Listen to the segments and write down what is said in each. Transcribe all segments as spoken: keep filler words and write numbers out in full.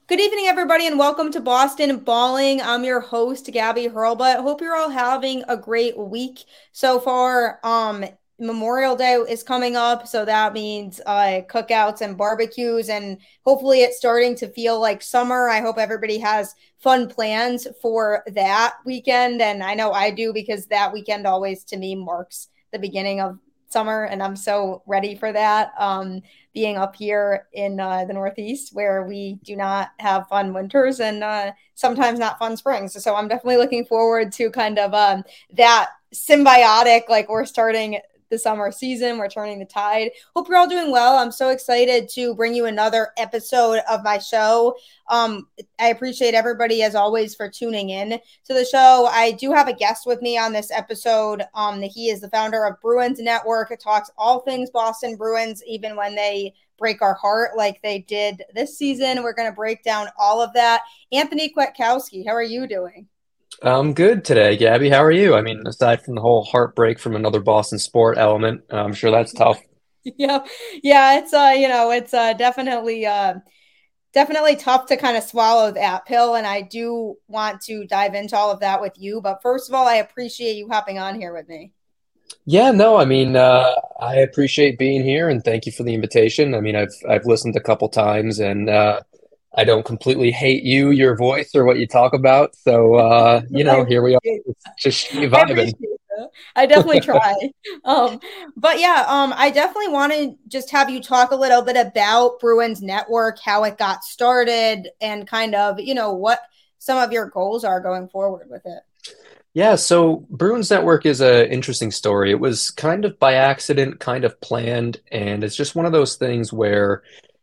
Good evening, everybody, and welcome to Boston Balling. I'm your host, Gabby Hurlbut. Hope you're all having a great week so far. Um, Memorial Day is coming up, so that means uh, cookouts and barbecues, and hopefully it's starting to feel like summer. I hope everybody has fun plans for that weekend, and I know I do because that weekend always, to me, marks the beginning of summer, and I'm so ready for that. Um, being up here in uh, the Northeast where we do not have fun winters and uh, sometimes not fun springs. So I'm definitely looking forward to kind of um, that symbiotic, like we're starting the summer season, we're turning the tide. Hope you're all doing well. I'm so excited to bring you another episode of my show. Um, I appreciate everybody, as always, for tuning in to the show. I do have a guest with me on this episode. Um, he is the founder of Bruins Network. It talks all things Boston Bruins, even when they break our heart like they did this season. We're going to break down all of that. Anthony Kwiatkowski, how are you doing? I'm good today, Gabby. How are you? I mean, aside from the whole heartbreak from another Boston sport element, I'm sure that's tough. Yeah, yeah, it's uh, you know, it's uh definitely uh definitely tough to kind of swallow that pill. And I do want to dive into all of that with you. But first of all, I appreciate you hopping on here with me. Yeah, no, I mean, uh, I appreciate being here and thank you for the invitation. I mean, I've I've listened a couple times and uh, I don't completely hate you, your voice, or what you talk about. So, uh, you I know, here we are, appreciate just I vibing. appreciate that. I definitely try. Um, but yeah, um, I definitely want to just have you talk a little bit about Bruins Network, how it got started, and kind of, you know, what some of your goals are going forward with it. Yeah, so Bruins Network is an interesting story. It was kind of by accident, kind of planned, and it's just one of those things where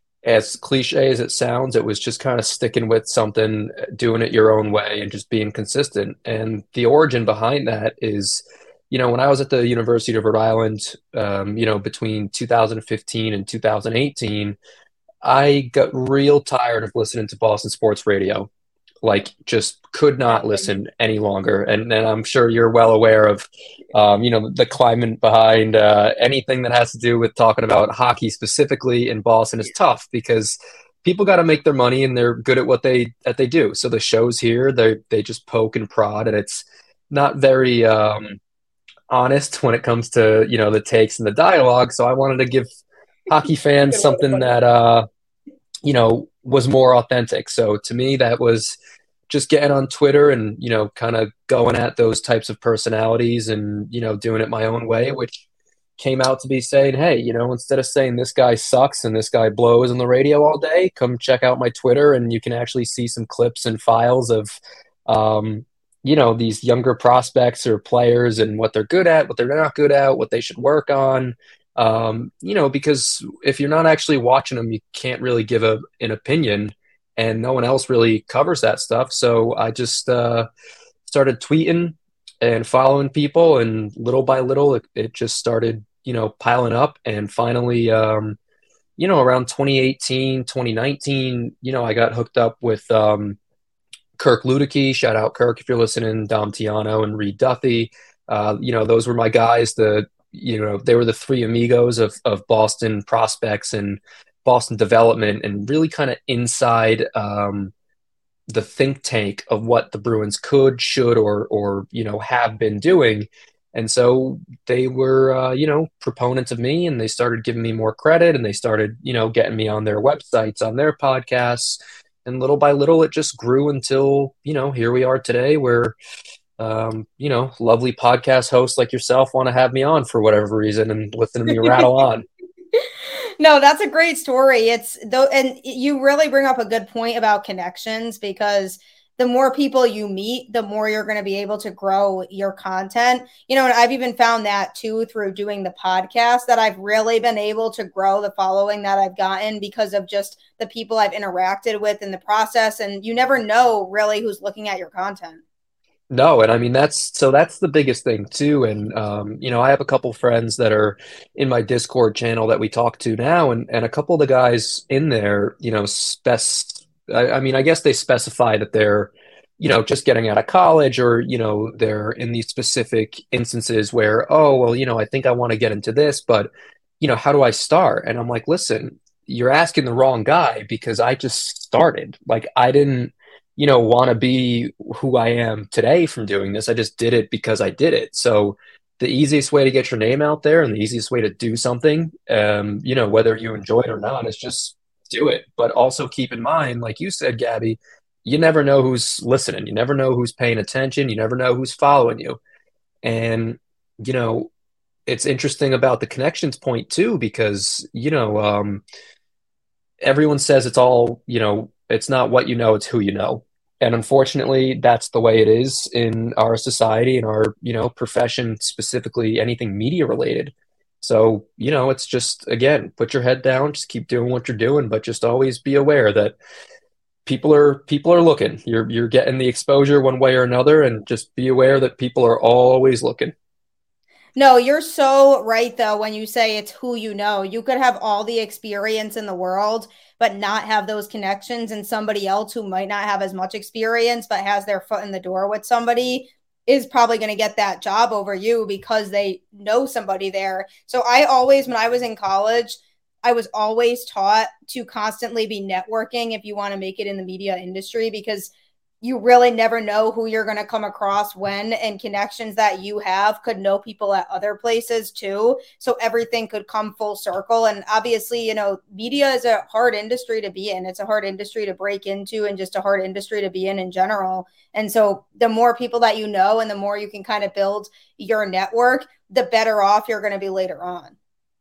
as cliche as it sounds, it was just kind of sticking with something, doing it your own way, and just being consistent. And the origin behind that is, you know, when I was at the University of Rhode Island, um, you know, between two thousand fifteen and two thousand eighteen, I got real tired of listening to Boston sports radio. Like, just could not listen any longer. And and I'm sure you're well aware of, um, you know, the climate behind uh, anything that has to do with talking about hockey specifically in Boston is tough because people got to make their money and they're good at what they that they do. So the shows here, they they just poke and prod, and it's not very um, honest when it comes to you know the takes and the dialogue. So I wanted to give hockey fans Good way to something put it. that uh, you know was more authentic. So to me, that was just getting on Twitter and, you know, kind of going at those types of personalities and, you know, doing it my own way, which came out to be saying, hey, you know, instead of saying this guy sucks and this guy blows on the radio all day, come check out my Twitter and you can actually see some clips and files of, um, you know, these younger prospects or players and what they're good at, what they're not good at, what they should work on. Um, you know, because if you're not actually watching them, you can't really give a, an opinion and no one else really covers that stuff. So I just uh, started tweeting and following people, and little by little, it, it just started, you know, piling up. And finally, um, you know, around twenty eighteen, twenty nineteen, you know, I got hooked up with um, Kirk Luedeke. Shout out Kirk if you're listening, Dom Tiano and Reed Duthie. Uh, you know, those were my guys. The you know they were the three amigos of of Boston prospects and Boston development, and really kind of inside um, the think tank of what the Bruins could, should, or or you know have been doing. And so they were, uh, you know, proponents of me, and they started giving me more credit, and they started, you know, getting me on their websites, on their podcasts, and little by little, it just grew until, you know, here we are today, where, um, you know, lovely podcast hosts like yourself want to have me on for whatever reason and listen to me rattle on. No, that's a great story. It's though, and you really bring up a good point about connections because the more people you meet, the more you're going to be able to grow your content. You know, and I've even found that too through doing the podcast that I've really been able to grow the following that I've gotten because of just the people I've interacted with in the process. And you never know really who's looking at your content. No, and I mean that's so that's the biggest thing too. And um, you know, I have a couple friends that are in my Discord channel that we talk to now, and and a couple of the guys in there, you know, spec. I, I mean, I guess they specify that they're, you know, just getting out of college, or you know, they're in these specific instances where, oh, well, you know, I think I want to get into this, but you know, how do I start? And I'm like, listen. you're asking the wrong guy because I just started. Like I didn't, you know, want to be who I am today from doing this. I just did it because I did it. So the easiest way to get your name out there and the easiest way to do something, um, you know, whether you enjoy it or not, is just do it. But also keep in mind, like you said, Gabby, you never know who's listening. You never know who's paying attention. You never know who's following you. And, you know, it's interesting about the connections point too, because, you know, um, everyone says it's all, you know, it's not what you know, it's who you know. And unfortunately, that's the way it is in our society, in our, you know, profession, specifically anything media related. So, you know, it's just, again, put your head down, just keep doing what you're doing, but just always be aware that people are people are looking. You're you're getting the exposure one way or another, and just be aware that people are always looking. No, you're so right though when you say it's who you know. You could have all the experience in the world, but not have those connections, and somebody else who might not have as much experience but has their foot in the door with somebody is probably going to get that job over you because they know somebody there. So I always, when I was in college, I was always taught to constantly be networking if you want to make it in the media industry, because you really never know who you're going to come across when, and connections that you have could know people at other places too. So everything could come full circle. And obviously, you know, media is a hard industry to be in. It's a hard industry to break into, and just a hard industry to be in in general. And so the more people that you know and the more you can kind of build your network, the better off you're going to be later on.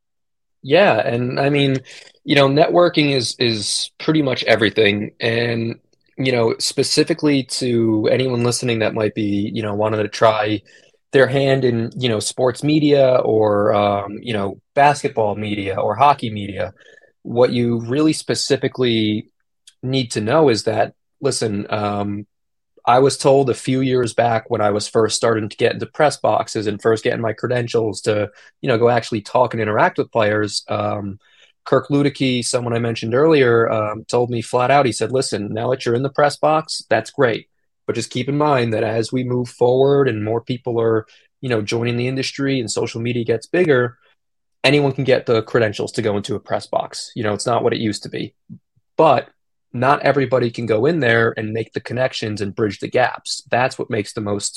Yeah, and I mean, you know, networking is is pretty much everything. And, you know, specifically to anyone listening that might be, you know, wanting to try their hand in, you know, sports media or um, you know, basketball media or hockey media, what you really specifically need to know is that, listen, um, I was told a few years back when I was first starting to get into press boxes and first getting my credentials to, you know, go actually talk and interact with players. Um, Kirk Luedecke, someone I mentioned earlier, um, told me flat out, he said, listen, now that you're in the press box, that's great. But just keep in mind that as we move forward and more people are, you know, joining the industry and social media gets bigger, anyone can get the credentials to go into a press box. You know, it's not what it used to be. But not everybody can go in there and make the connections and bridge the gaps. That's what makes the most,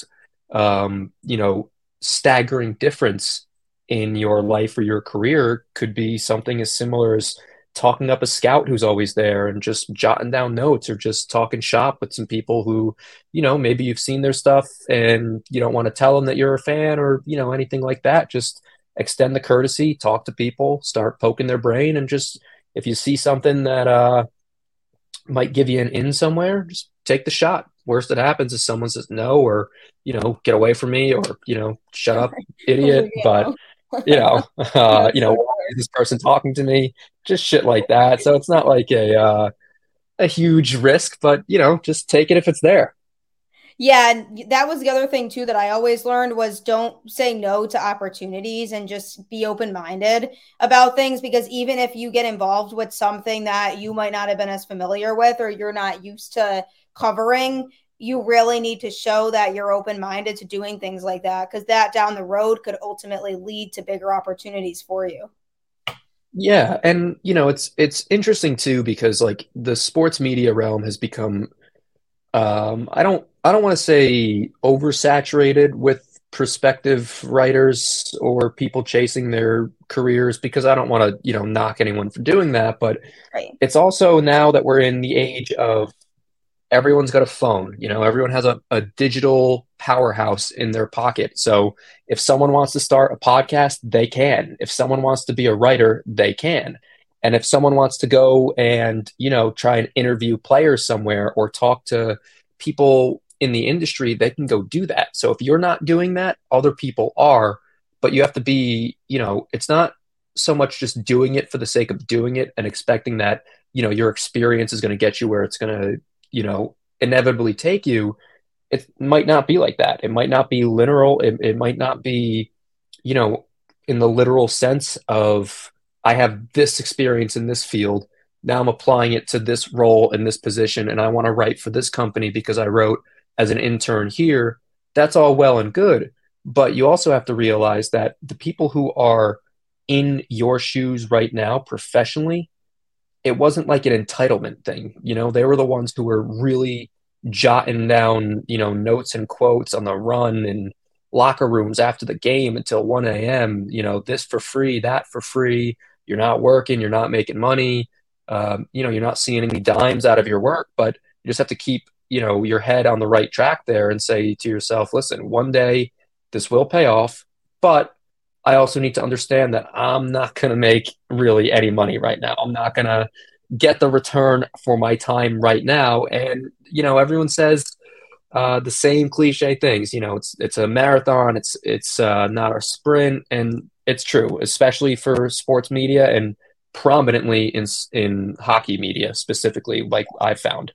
um, you know, staggering difference in your life or your career. Could be something as similar as talking up a scout who's always there and just jotting down notes, or just talking shop with some people who, you know, maybe you've seen their stuff and you don't want to tell them that you're a fan, or, you know, anything like that. Just extend the courtesy, talk to people, start poking their brain, and just, if you see something that, uh, might give you an in somewhere, just take the shot. Worst that happens is someone says no, or, you know, get away from me, or, you know, shut up, idiot. But, you know, uh, you know, why is this person talking to me? Just shit like that. So it's not like a, uh, a huge risk, but, you know, just take it if it's there. Yeah, and that was the other thing too that I always learned was don't say no to opportunities, and just be open-minded about things, because even if you get involved with something that you might not have been as familiar with or you're not used to covering, you really need to show that you're open-minded to doing things like that, because that down the road could ultimately lead to bigger opportunities for you. Yeah, and you know, it's it's interesting too because like the sports media realm has become, Um, I don't I don't want to say oversaturated with prospective writers or people chasing their careers, because I don't want to, you know, knock anyone for doing that, but Right. it's also now that we're in the age of everyone's got a phone, you know, everyone has a, a digital powerhouse in their pocket. So if someone wants to start a podcast, they can. If someone wants to be a writer, they can. And if someone wants to go and, you know, try and interview players somewhere or talk to people in the industry, they can go do that. So if you're not doing that, other people are, but you have to be, you know, it's not so much just doing it for the sake of doing it and expecting that, you know, your experience is going to get you where it's going to, you know, inevitably take you. It might not be like that. It might not be literal. It, it might not be, you know, in the literal sense of I have this experience in this field. Now I'm applying it to this role in this position, and I want to write for this company because I wrote as an intern here. That's all well and good. But you also have to realize that the people who are in your shoes right now professionally, it wasn't like an entitlement thing. You know, they were the ones who were really jotting down, you know, notes and quotes on the run and locker rooms after the game until one a m, you know, this for free, that for free. You're not working, you're not making money. Um, you know, you're not seeing any dimes out of your work, but you just have to keep, you know, your head on the right track there and say to yourself, listen, one day this will pay off, but I also need to understand that I'm not going to make really any money right now. I'm not going to get the return for my time right now. And, you know, everyone says uh, the same cliche things, you know, it's, it's a marathon. It's, it's uh, not a sprint. And it's true, especially for sports media and prominently in, in hockey media specifically, like I've found.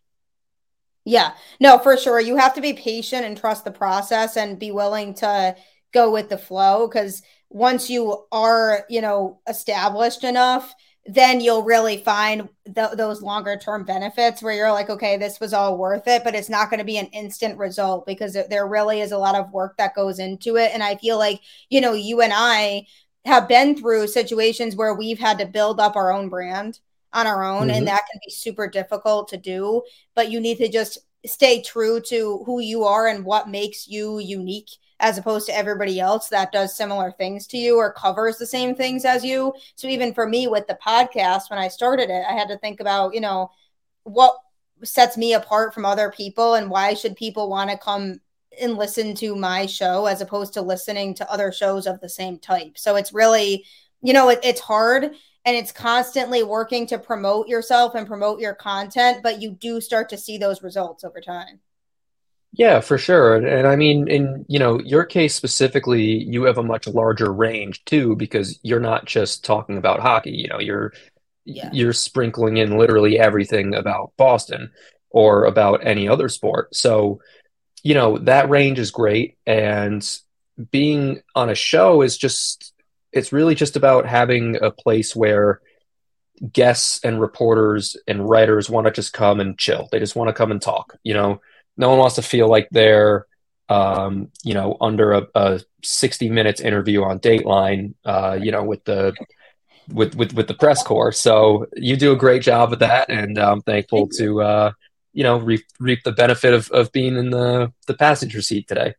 Yeah, no, for sure. You have to be patient and trust the process and be willing to go with the flow because once you are, you know, established enough, then you'll really find th- those longer term benefits where you're like, okay, this was all worth it, but it's not going to be an instant result because there really is a lot of work that goes into it. And I feel like, you know, you and I have been through situations where we've had to build up our own brand on our own, Mm-hmm. and that can be super difficult to do, but you need to just stay true to who you are and what makes you unique as opposed to everybody else that does similar things to you or covers the same things as you. So even for me with the podcast, when I started it, I had to think about, you know, what sets me apart from other people and why should people want to come and listen to my show as opposed to listening to other shows of the same type. So it's really, you know, it, it's hard and it's constantly working to promote yourself and promote your content, but you do start to see those results over time. Yeah, for sure. And, and I mean, in, you know, your case specifically, you have a much larger range too, because you're not just talking about hockey, you know, you're Yeah. you're sprinkling in literally everything about Boston or about any other sport. So, you know, that range is great. And being on a show is just, it's really just about having a place where guests and reporters and writers want to just come and chill. They just want to come and talk. You know, no one wants to feel like they're, um, you know, under a, a sixty minutes interview on Dateline, uh, you know, with the with with with the press corps. So you do a great job with that, and I'm thankful to uh, you know reap, reap the benefit of of being in the the passenger seat today.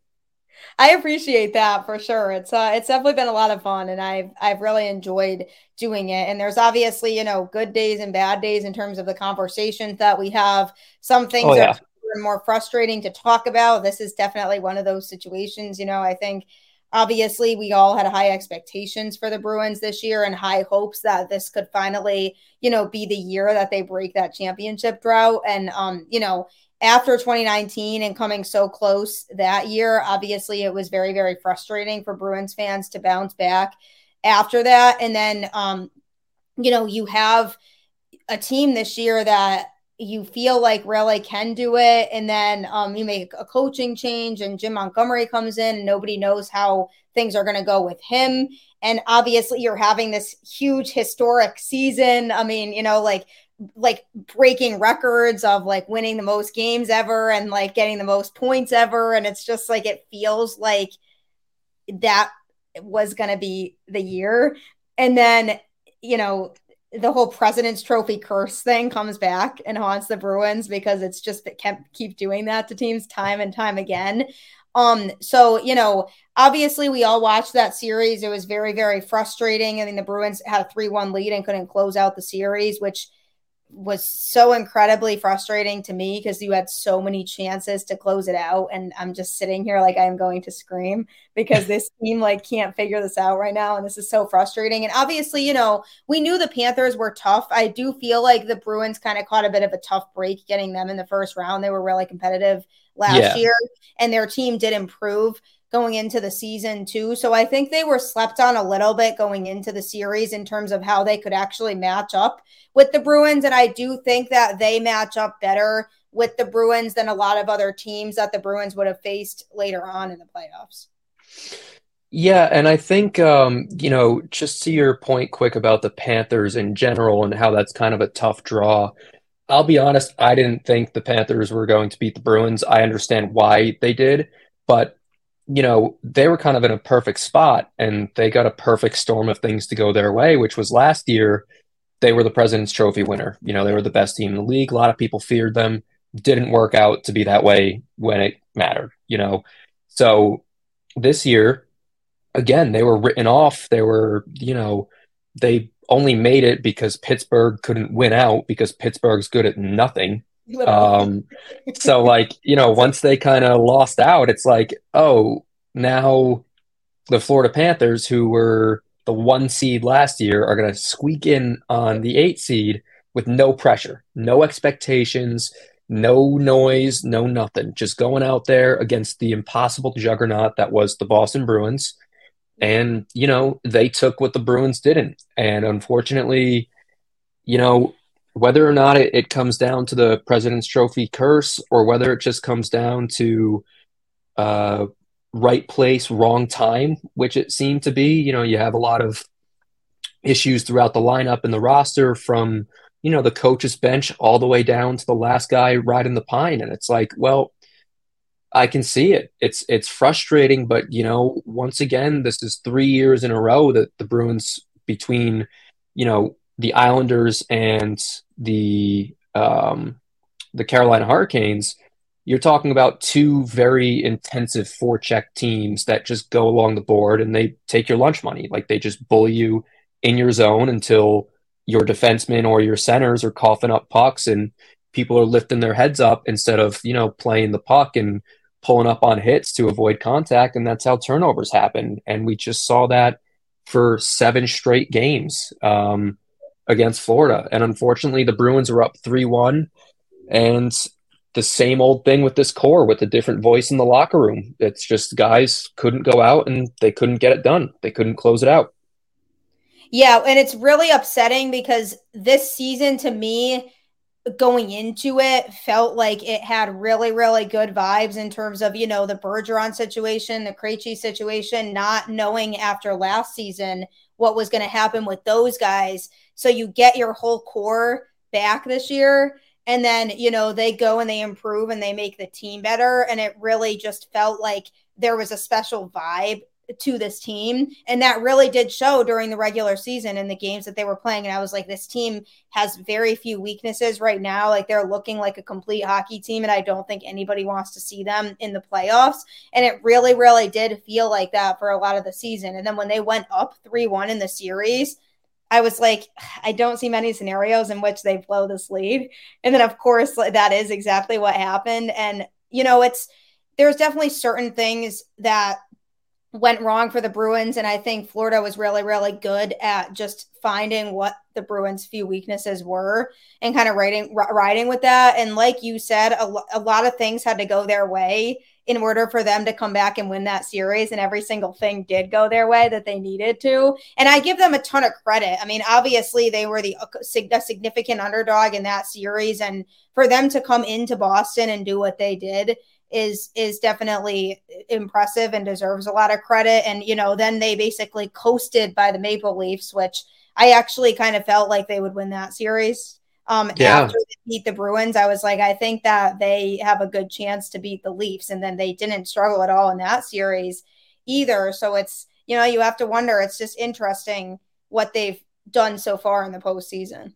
I appreciate that for sure. It's uh it's definitely been a lot of fun and I've I've really enjoyed doing it. And there's obviously, you know, good days and bad days in terms of the conversations that we have. Some Oh things are yeah, more frustrating to talk about. This is definitely one of those situations, you know, I think obviously we all had high expectations for the Bruins this year and high hopes that this could finally, you know, be the year that they break that championship drought. And um, you know, after twenty nineteen and coming so close that year, obviously it was very, very frustrating for Bruins fans to bounce back after that. And then, um, you know, you have a team this year that you feel like really can do it. And then um, you make a coaching change and Jim Montgomery comes in and nobody knows how things are going to go with him. And obviously you're having this huge historic season. I mean, you know, like like breaking records of like winning the most games ever and like getting the most points ever. And it's just like, it feels like that was going to be the year. And then, you know, the whole President's Trophy curse thing comes back and haunts the Bruins because it's just it can't keep doing that to teams time and time again. Um, so, you know, obviously we all watched that series. It was very, very frustrating. I mean, the Bruins had a three one lead and couldn't close out the series, which was so incredibly frustrating to me because you had so many chances to close it out. And I'm just sitting here like I'm going to scream because this team like can't figure this out right now. And this is so frustrating. And obviously, you know, we knew the Panthers were tough. I do feel like the Bruins kind of caught a bit of a tough break getting them in the first round. They were really competitive last yeah. year and their team did improve going into the season too. So I think they were slept on a little bit going into the series in terms of how they could actually match up with the Bruins. And I do think that they match up better with the Bruins than a lot of other teams that the Bruins would have faced later on in the playoffs. Yeah, and I think um, you know, just to your point quick about the Panthers in general and how that's kind of a tough draw. I'll be honest, I didn't think the Panthers were going to beat the Bruins. I understand why they did, but you know, they were kind of in a perfect spot and they got a perfect storm of things to go their way, which was last year they were the President's Trophy winner. You know, they were the best team in the league. A lot of people feared them. Didn't work out to be that way when it mattered, you know. So this year, again, they were written off. They were, you know, they only made it because Pittsburgh couldn't win out because Pittsburgh's good at nothing. Literally. Um, so like, you know, once they kind of lost out, it's like, oh, now the Florida Panthers, who were the one seed last year, are going to squeak in on the eight seed with no pressure, no expectations, no noise, no nothing. Just going out there against the impossible juggernaut that was the Boston Bruins. And, you know, they took what the Bruins didn't. And unfortunately, you know, whether or not it, it comes down to the President's Trophy curse or whether it just comes down to uh, right place, wrong time, which it seemed to be, you know, you have a lot of issues throughout the lineup and the roster from, you know, the coach's bench all the way down to the last guy riding the pine. And it's like, well, I can see it. It's it's frustrating, but you know, once again, this is three years in a row that the Bruins between, you know, the Islanders and the um, the Carolina Hurricanes, you're talking about two very intensive forecheck teams that just go along the board and they take your lunch money. Like they just bully you in your zone until your defensemen or your centers are coughing up pucks and people are lifting their heads up instead of, you know, playing the puck and pulling up on hits to avoid contact. And that's how turnovers happen. And we just saw that for seven straight games um, against Florida. And unfortunately, the Bruins are up three one. And the same old thing with this core with a different voice in the locker room. It's just guys couldn't go out and they couldn't get it done. They couldn't close it out. Yeah, and it's really upsetting because this season to me, going into it, felt like it had really, really good vibes in terms of, you know, the Bergeron situation, the Krejci situation, not knowing after last season what was going to happen with those guys. So you get your whole core back this year. And then, you know, they go and they improve and they make the team better. And it really just felt like there was a special vibe to this team. And that really did show during the regular season and the games that they were playing. And I was like, this team has very few weaknesses right now. Like they're looking like a complete hockey team. And I don't think anybody wants to see them in the playoffs. And it really, really did feel like that for a lot of the season. And then when they went up three one in the series, I was like, I don't see many scenarios in which they blow this lead. And then, of course, that is exactly what happened. And, you know, it's there's definitely certain things that went wrong for the Bruins. And I think Florida was really, really good at just finding what the Bruins' few weaknesses were and kind of riding, riding with that. And like you said, a, a lot of things had to go their way in order for them to come back and win that series. And every single thing did go their way that they needed to. And I give them a ton of credit. I mean, obviously they were the a significant underdog in that series. And for them to come into Boston and do what they did is, is definitely impressive and deserves a lot of credit. And, you know, then they basically coasted by the Maple Leafs, which I actually kind of felt like they would win that series. Um, yeah. After they beat the Bruins, I was like, I think that they have a good chance to beat the Leafs. And then they didn't struggle at all in that series either. So it's, you know, you have to wonder, it's just interesting what they've done so far in the postseason.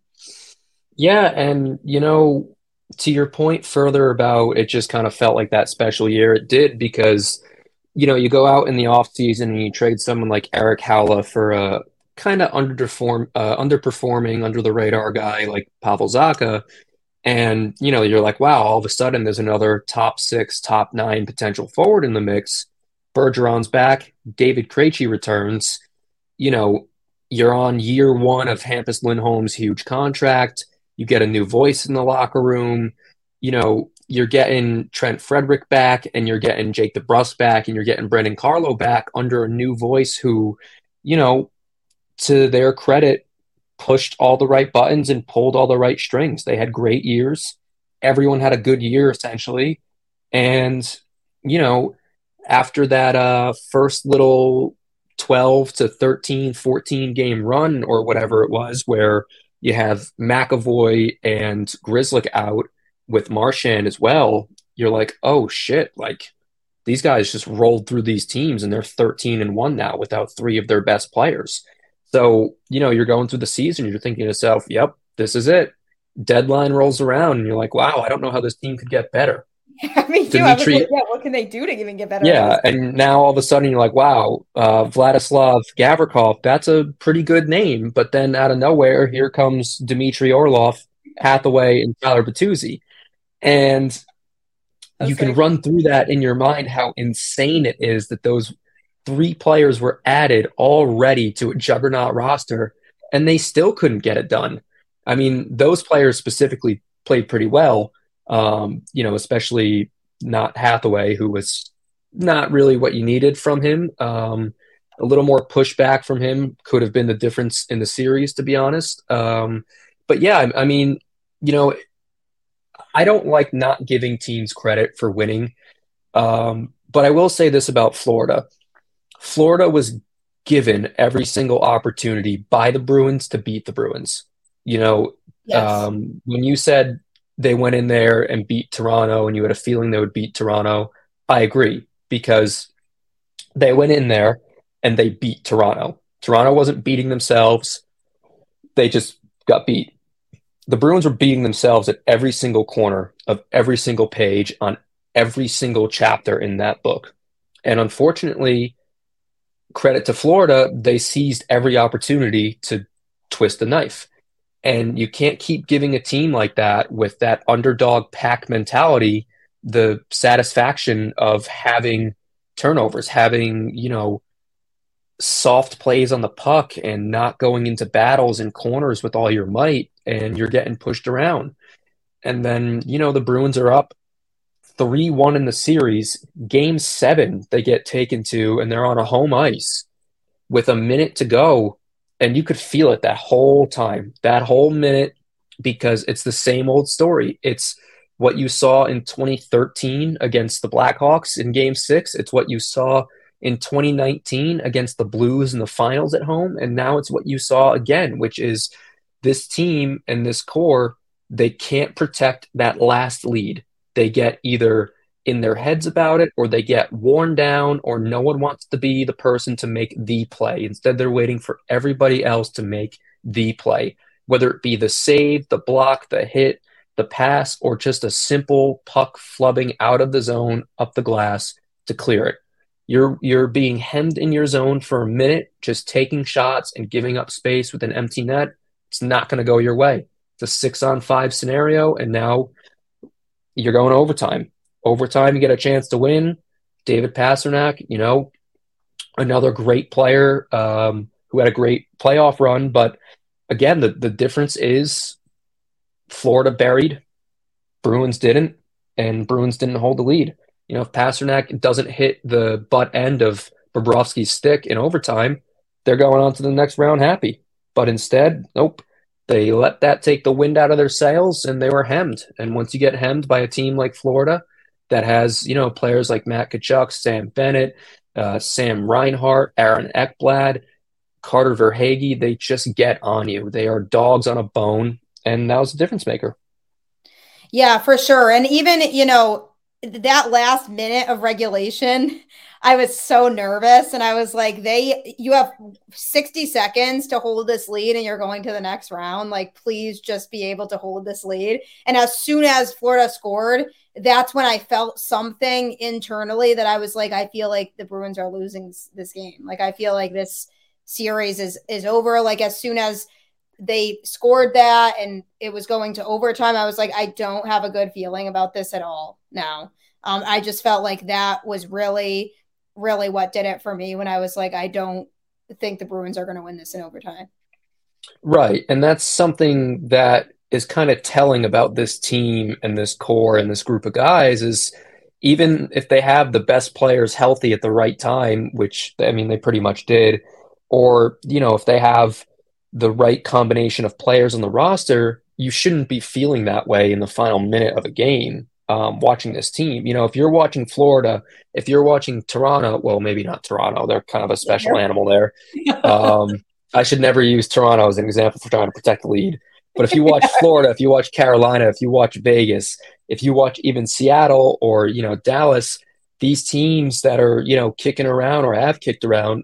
Yeah. And, you know, to your point further about it just kind of felt like that special year, it did because, you know, you go out in the offseason and you trade someone like Eric Haula for a kind of underperform, uh, underperforming under the radar guy like Pavel Zacha. And, you know, you're like, wow, all of a sudden there's another top six, top nine potential forward in the mix. Bergeron's back. David Krejci returns. You know, you're on year one of Hampus Lindholm's huge contract. You get a new voice in the locker room. You know, you're getting Trent Frederick back and you're getting Jake DeBrusk back and you're getting Brendan Carlo back under a new voice who, you know, to their credit, pushed all the right buttons and pulled all the right strings. They had great years. Everyone had a good year, essentially. And, you know, after that uh, first little twelve to thirteen, fourteen game run or whatever it was, where you have McAvoy and Grzelcyk out with Marchand as well, you're like, oh, shit, like these guys just rolled through these teams and they're thirteen and one now without three of their best players. So, you know, you're going through the season, you're thinking to yourself, yep, this is it. Deadline rolls around, and you're like, wow, I don't know how this team could get better. Me too. I was like, Dimitri, yeah, what can they do to even get better out of yeah, this? and now all of a sudden you're like, wow, uh, Vladislav Gavrikov, that's a pretty good name. But then out of nowhere, here comes Dmitry Orlov, Hathaway, and Tyler Bertuzzi. And I you was can like, run through that in your mind how insane it is that those three players were added already to a juggernaut roster, and they still couldn't get it done. I mean, those players specifically played pretty well, um, you know, especially not Hathaway, who was not really what you needed from him. Um, a little more pushback from him could have been the difference in the series, to be honest. Um, but yeah, I, I mean, you know, I don't like not giving teams credit for winning. Um, but I will say this about Florida. Florida was given every single opportunity by the Bruins to beat the Bruins. You know, yes. um, when you said they went in there and beat Toronto and you had a feeling they would beat Toronto, I agree because they went in there and they beat Toronto. Toronto wasn't beating themselves, they just got beat. The Bruins were beating themselves at every single corner of every single page on every single chapter in that book. And unfortunately, credit to Florida, they seized every opportunity to twist the knife. And you can't keep giving a team like that with that underdog pack mentality the satisfaction of having turnovers, having, you know, soft plays on the puck and not going into battles and corners with all your might and you're getting pushed around. And then, you know, the Bruins are up three one in the series. Game seven, they get taken to, and they're on a home ice with a minute to go. And you could feel it that whole time, that whole minute, because it's the same old story. It's what you saw in twenty thirteen against the Blackhawks in game six. It's what you saw in twenty nineteen against the Blues in the finals at home. And now it's what you saw again, which is this team and this core, they can't protect that last lead. They get either in their heads about it or they get worn down or no one wants to be the person to make the play. Instead, they're waiting for everybody else to make the play, whether it be the save, the block, the hit, the pass, or just a simple puck flubbing out of the zone up the glass to clear it. You're you're being hemmed in your zone for a minute, just taking shots and giving up space with an empty net. It's not going to go your way. It's a six on five scenario, and now you're going overtime. Overtime, you get a chance to win. David Pastrnak, you know, another great player um, who had a great playoff run. But again, the, the difference is Florida buried, Bruins didn't, and Bruins didn't hold the lead. You know, if Pastrnak doesn't hit the butt end of Bobrovsky's stick in overtime, they're going on to the next round happy. But instead, nope. They let that take the wind out of their sails and they were hemmed. And once you get hemmed by a team like Florida that has, you know, players like Matt Tkachuk, Sam Bennett, uh, Sam Reinhart, Aaron Ekblad, Carter Verhaeghe, they just get on you. They are dogs on a bone. And that was a difference maker. Yeah, for sure. And even, you know, that last minute of regulation, I was so nervous. And I was like, they, you have sixty seconds to hold this lead and you're going to the next round. Like, please just be able to hold this lead. And as soon as Florida scored, that's when I felt something internally that I was like, I feel like the Bruins are losing this game. Like, I feel like this series is, is over. Like, as soon as they scored that and it was going to overtime, I was like, I don't have a good feeling about this at all now. Um, I just felt like that was really, really what did it for me when I was like, I don't think the Bruins are going to win this in overtime. Right. And that's something that is kind of telling about this team and this core and this group of guys is even if they have the best players healthy at the right time, which I mean, they pretty much did, or, you know, if they have the right combination of players on the roster, you shouldn't be feeling that way in the final minute of a game um, watching this team. You know, if you're watching Florida, if you're watching Toronto, well, maybe not Toronto, they're kind of a special animal there. Um, I should never use Toronto as an example for trying to protect the lead. But if you watch Florida, if you watch Carolina, if you watch Vegas, if you watch even Seattle or, you know, Dallas, these teams that are, you know, kicking around or have kicked around,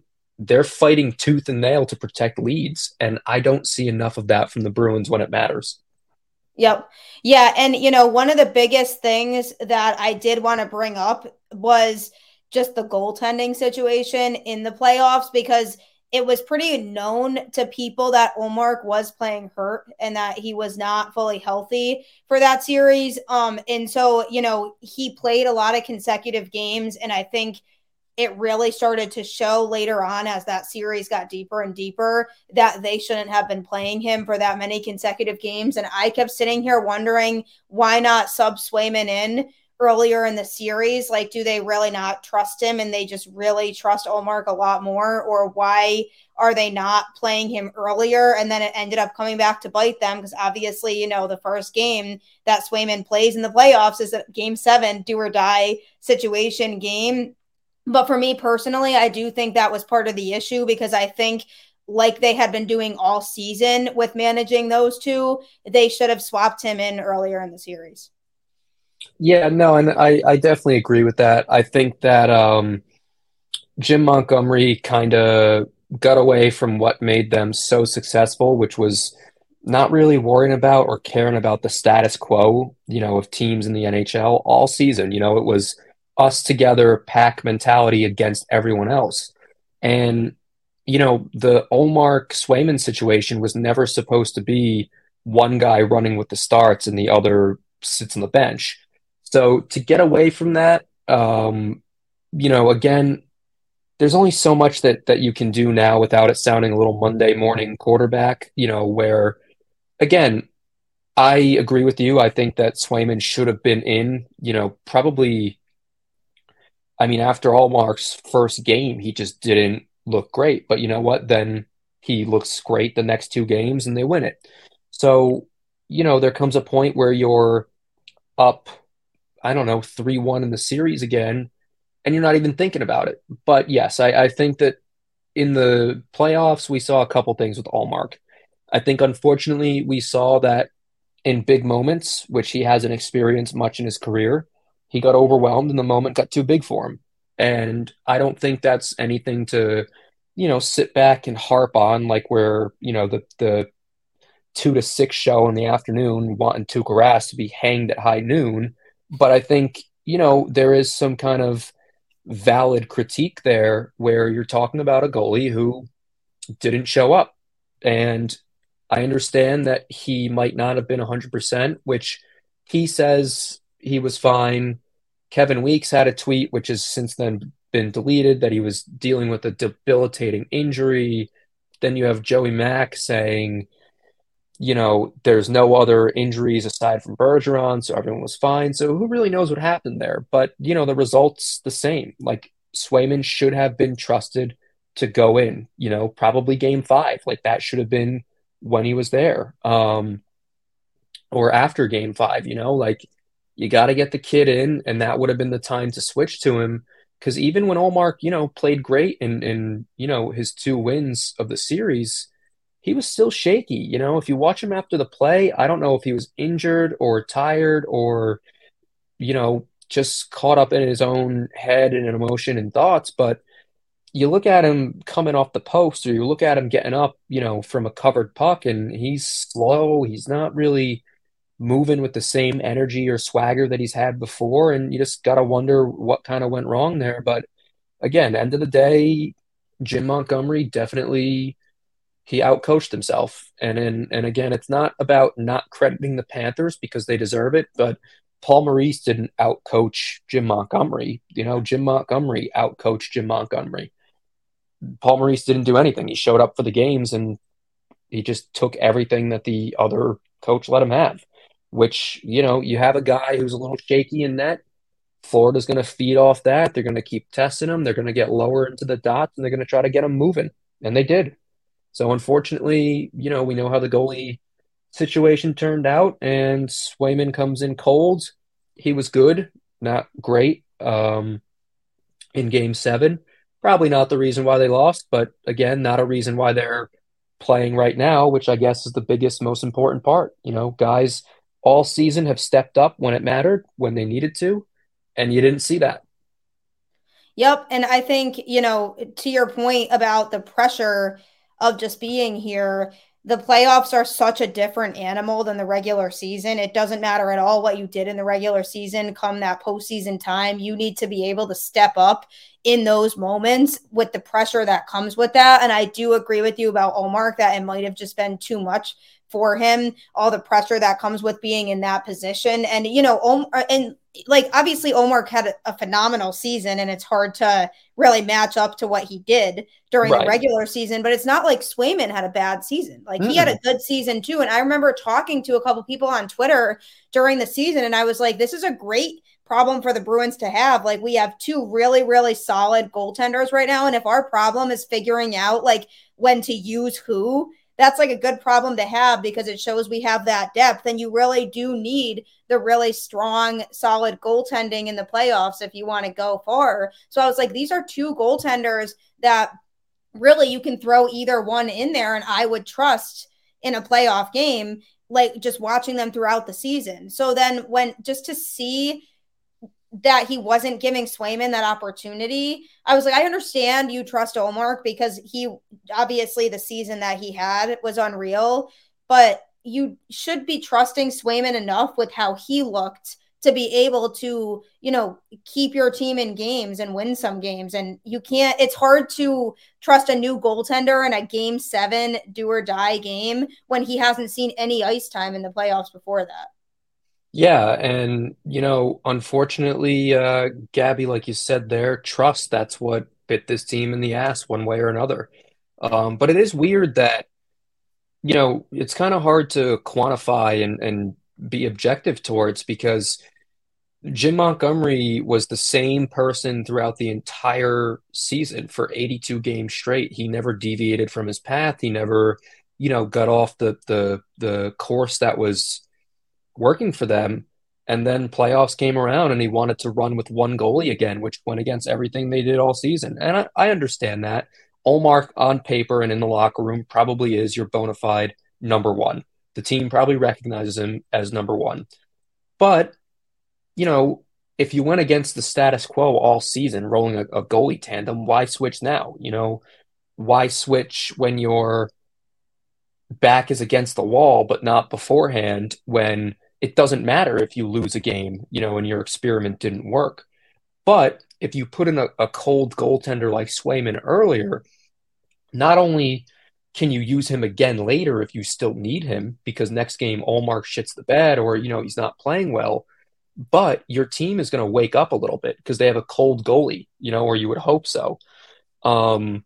they're fighting tooth and nail to protect leads. And I don't see enough of that from the Bruins when it matters. Yep. Yeah. And, you know, one of the biggest things that I did want to bring up was just the goaltending situation in the playoffs, because it was pretty known to people that Ullmark was playing hurt and that he was not fully healthy for that series. Um, and so, you know, he played a lot of consecutive games. And I think it really started to show later on as that series got deeper and deeper that they shouldn't have been playing him for that many consecutive games. And I kept sitting here wondering, why not sub Swayman in earlier in the series? Like, do they really not trust him and they just really trust Ullmark a lot more? Or why are they not playing him earlier? And then it ended up coming back to bite them, because obviously, you know, the first game that Swayman plays in the playoffs is a game seven do or die situation game. But for me personally, I do think that was part of the issue, because I think, like they had been doing all season with managing those two, they should have swapped him in earlier in the series. Yeah, no, and I, I definitely agree with that. I think that um, Jim Montgomery kind of got away from what made them so successful, which was not really worrying about or caring about the status quo, you know, of teams in the N H L all season. You know, it was us together, pack mentality against everyone else. And, you know, the Ullmark Swayman situation was never supposed to be one guy running with the starts and the other sits on the bench. So to get away from that, um, you know, again, there's only so much that that you can do now without it sounding a little Monday morning quarterback, you know, where again, I agree with you. I think that Swayman should have been in, you know, probably. I mean, after Allmark's first game, he just didn't look great. But you know what? Then he looks great the next two games and they win it. So, you know, there comes a point where you're up, I don't know, three one in the series again, and you're not even thinking about it. But yes, I, I think that in the playoffs, we saw a couple things with Allmark. I think, unfortunately, we saw that in big moments, which he hasn't experienced much in his career, he got overwhelmed and the moment got too big for him. And I don't think that's anything to, you know, sit back and harp on like we're, you know, the the two to six show in the afternoon wanting Tuukka Rask to be hanged at high noon. But I think, you know, there is some kind of valid critique there where you're talking about a goalie who didn't show up. And I understand that he might not have been one hundred percent, which he says he was fine. Kevin Weeks had a tweet, which has since then been deleted, that he was dealing with a debilitating injury. Then you have Joey Mack saying, you know, there's no other injuries aside from Bergeron, so everyone was fine. So who really knows what happened there? But, you know, the result's the same. Like, Swayman should have been trusted to go in, you know, probably game five. Like, that should have been when he was there. Um, or after game five, you know, like, you got to get the kid in, and that would have been the time to switch to him. Because even when Ullmark, you know, played great in, in, you know, his two wins of the series, he was still shaky. You know, if you watch him after the play, I don't know if he was injured or tired or, you know, just caught up in his own head and emotion and thoughts. But you look at him coming off the post, or you look at him getting up, you know, from a covered puck, and he's slow. He's not really moving with the same energy or swagger that he's had before. And you just got to wonder what kind of went wrong there. But again, end of the day, Jim Montgomery definitely he outcoached himself. And and, and again, it's not about not crediting the Panthers because they deserve it, but Paul Maurice didn't outcoach Jim Montgomery. You know, Jim Montgomery outcoached Jim Montgomery. Paul Maurice didn't do anything. He showed up for the games and he just took everything that the other coach let him have, which, you know, you have a guy who's a little shaky in net. Florida's going to feed off that. They're going to keep testing him. They're going to get lower into the dots and they're going to try to get him moving. And they did. So unfortunately, you know, we know how the goalie situation turned out, and Swayman comes in cold. He was good, not great um, in game seven. Probably not the reason why they lost, but again, not a reason why they're playing right now, which I guess is the biggest, most important part. You know, guys all season have stepped up when it mattered, when they needed to, and you didn't see that. Yep. And I think, you know, to your point about the pressure of just being here, the playoffs are such a different animal than the regular season. It doesn't matter at all what you did in the regular season. Come that postseason time, you need to be able to step up in those moments with the pressure that comes with that. And I do agree with you about Omar that it might have just been too much for him, all the pressure that comes with being in that position. And, you know, Omar, and like obviously Omar had a, a phenomenal season and it's hard to really match up to what he did during the Right. regular season, but it's not like Swayman had a bad season. Like he had a Mm-mm. good season too. And I remember talking to a couple people on Twitter during the season and I was like, this is a great problem for the Bruins to have. Like we have two really, really solid goaltenders right now. And if our problem is figuring out like when to use who, that's like a good problem to have because it shows we have that depth. And you really do need the really strong, solid goaltending in the playoffs if you want to go far. So I was like, these are two goaltenders that really you can throw either one in there, and I would trust in a playoff game, like just watching them throughout the season. So then when just to see that he wasn't giving Swayman that opportunity. I was like, I understand you trust Omar because he obviously the season that he had was unreal, but you should be trusting Swayman enough with how he looked to be able to, you know, keep your team in games and win some games. And you can't, it's hard to trust a new goaltender in a game seven do or die game when he hasn't seen any ice time in the playoffs before that. Yeah, and you know, unfortunately, uh, Gabby, like you said there, trust, that's what bit this team in the ass one way or another. Um, but it is weird that, you know, it's kind of hard to quantify and, and be objective towards because Jim Montgomery was the same person throughout the entire season for eighty-two games straight. He never deviated from his path. He never, you know, got off the the the course that was working for them. And then playoffs came around and he wanted to run with one goalie again, which went against everything they did all season. And I, I understand that. Olmark on paper and in the locker room probably is your bona fide number one. The team probably recognizes him as number one. But, you know, if you went against the status quo all season, rolling a, a goalie tandem, why switch now? You know, why switch when your back is against the wall, but not beforehand when it doesn't matter if you lose a game, you know, and your experiment didn't work. But if you put in a, a cold goaltender like Swayman earlier, not only can you use him again later if you still need him because next game Allmark shits the bed or, you know, he's not playing well, but your team is going to wake up a little bit because they have a cold goalie, you know, or you would hope so. Um,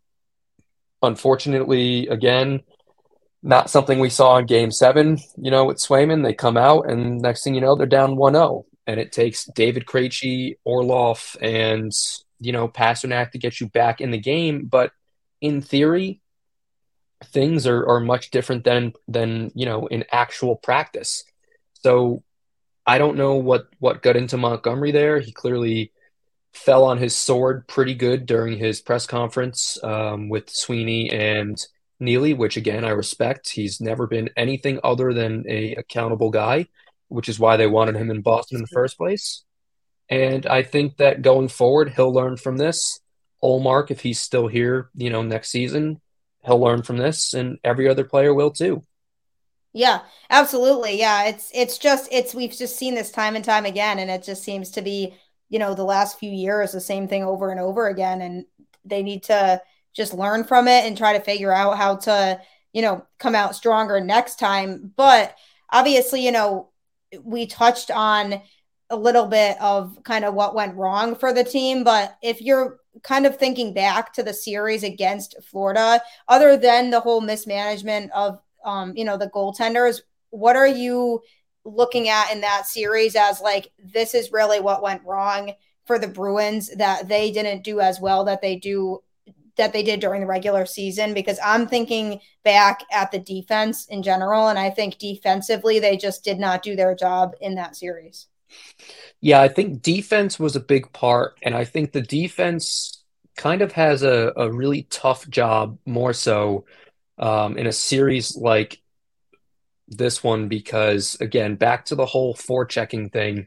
Unfortunately, again, not something we saw in game seven, you know, with Swayman. They come out, and next thing you know, they're down one oh. And it takes David Krejci, Orlov, and, you know, Pasternak to get you back in the game. But in theory, things are, are much different than, than, you know, in actual practice. So I don't know what, what got into Montgomery there. He clearly fell on his sword pretty good during his press conference um, with Sweeney and Neely, which again I respect. He's never been anything other than a accountable guy, which is why they wanted him in Boston in the first place. And I think that going forward, he'll learn from this. Olmark, if he's still here, you know, next season, he'll learn from this, and every other player will too. Yeah, absolutely. Yeah, it's it's just it's we've just seen this time and time again, and it just seems to be, you know, the last few years the same thing over and over again, and they need to just learn from it and try to figure out how to, you know, come out stronger next time. But obviously, you know, we touched on a little bit of kind of what went wrong for the team, but if you're kind of thinking back to the series against Florida, other than the whole mismanagement of um, you know, the goaltenders. What are you looking at in that series as like, this is really what went wrong for the Bruins that they didn't do as well that they do that they did during the regular season? Because I'm thinking back at the defense in general, and I think defensively they just did not do their job in that series. Yeah, I think defense was a big part, and I think the defense kind of has a, a really tough job more so um, in a series like this one because, again, back to the whole forechecking thing.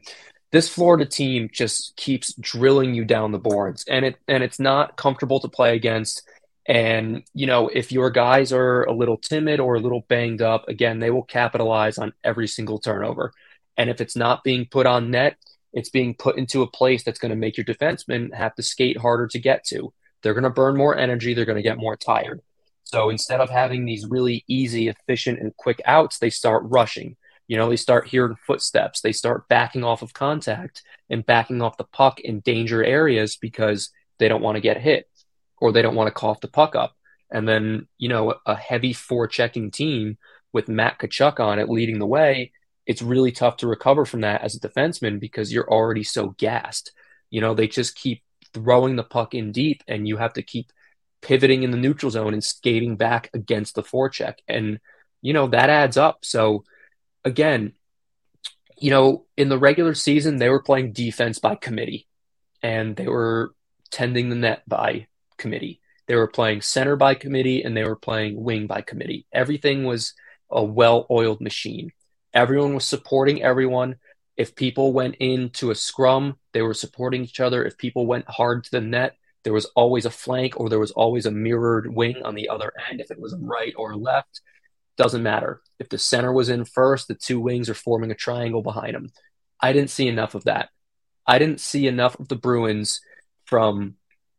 this Florida team just keeps drilling you down the boards, and it and it's not comfortable to play against. And you know, if your guys are a little timid or a little banged up, again, they will capitalize on every single turnover. And if it's not being put on net, it's being put into a place that's going to make your defensemen have to skate harder to get to. They're going to burn more energy. They're going to get more tired. So instead of having these really easy, efficient, and quick outs, they start rushing. You know, they start hearing footsteps. They start backing off of contact and backing off the puck in danger areas because they don't want to get hit or they don't want to cough the puck up. And then, you know, a heavy forechecking team with Matt Tkachuk on it leading the way, it's really tough to recover from that as a defenseman because you're already so gassed. You know, they just keep throwing the puck in deep and you have to keep pivoting in the neutral zone and skating back against the forecheck. And, you know, that adds up. So, again, you know, in the regular season, they were playing defense by committee and they were tending the net by committee. They were playing center by committee and they were playing wing by committee. Everything was a well-oiled machine. Everyone was supporting everyone. If people went into a scrum, they were supporting each other. If people went hard to the net, there was always a flank or there was always a mirrored wing on the other end. If it was a right or a left, doesn't matter. If the center was in first, the two wings are forming a triangle behind them. I didn't see enough of that. I didn't see enough of the Bruins from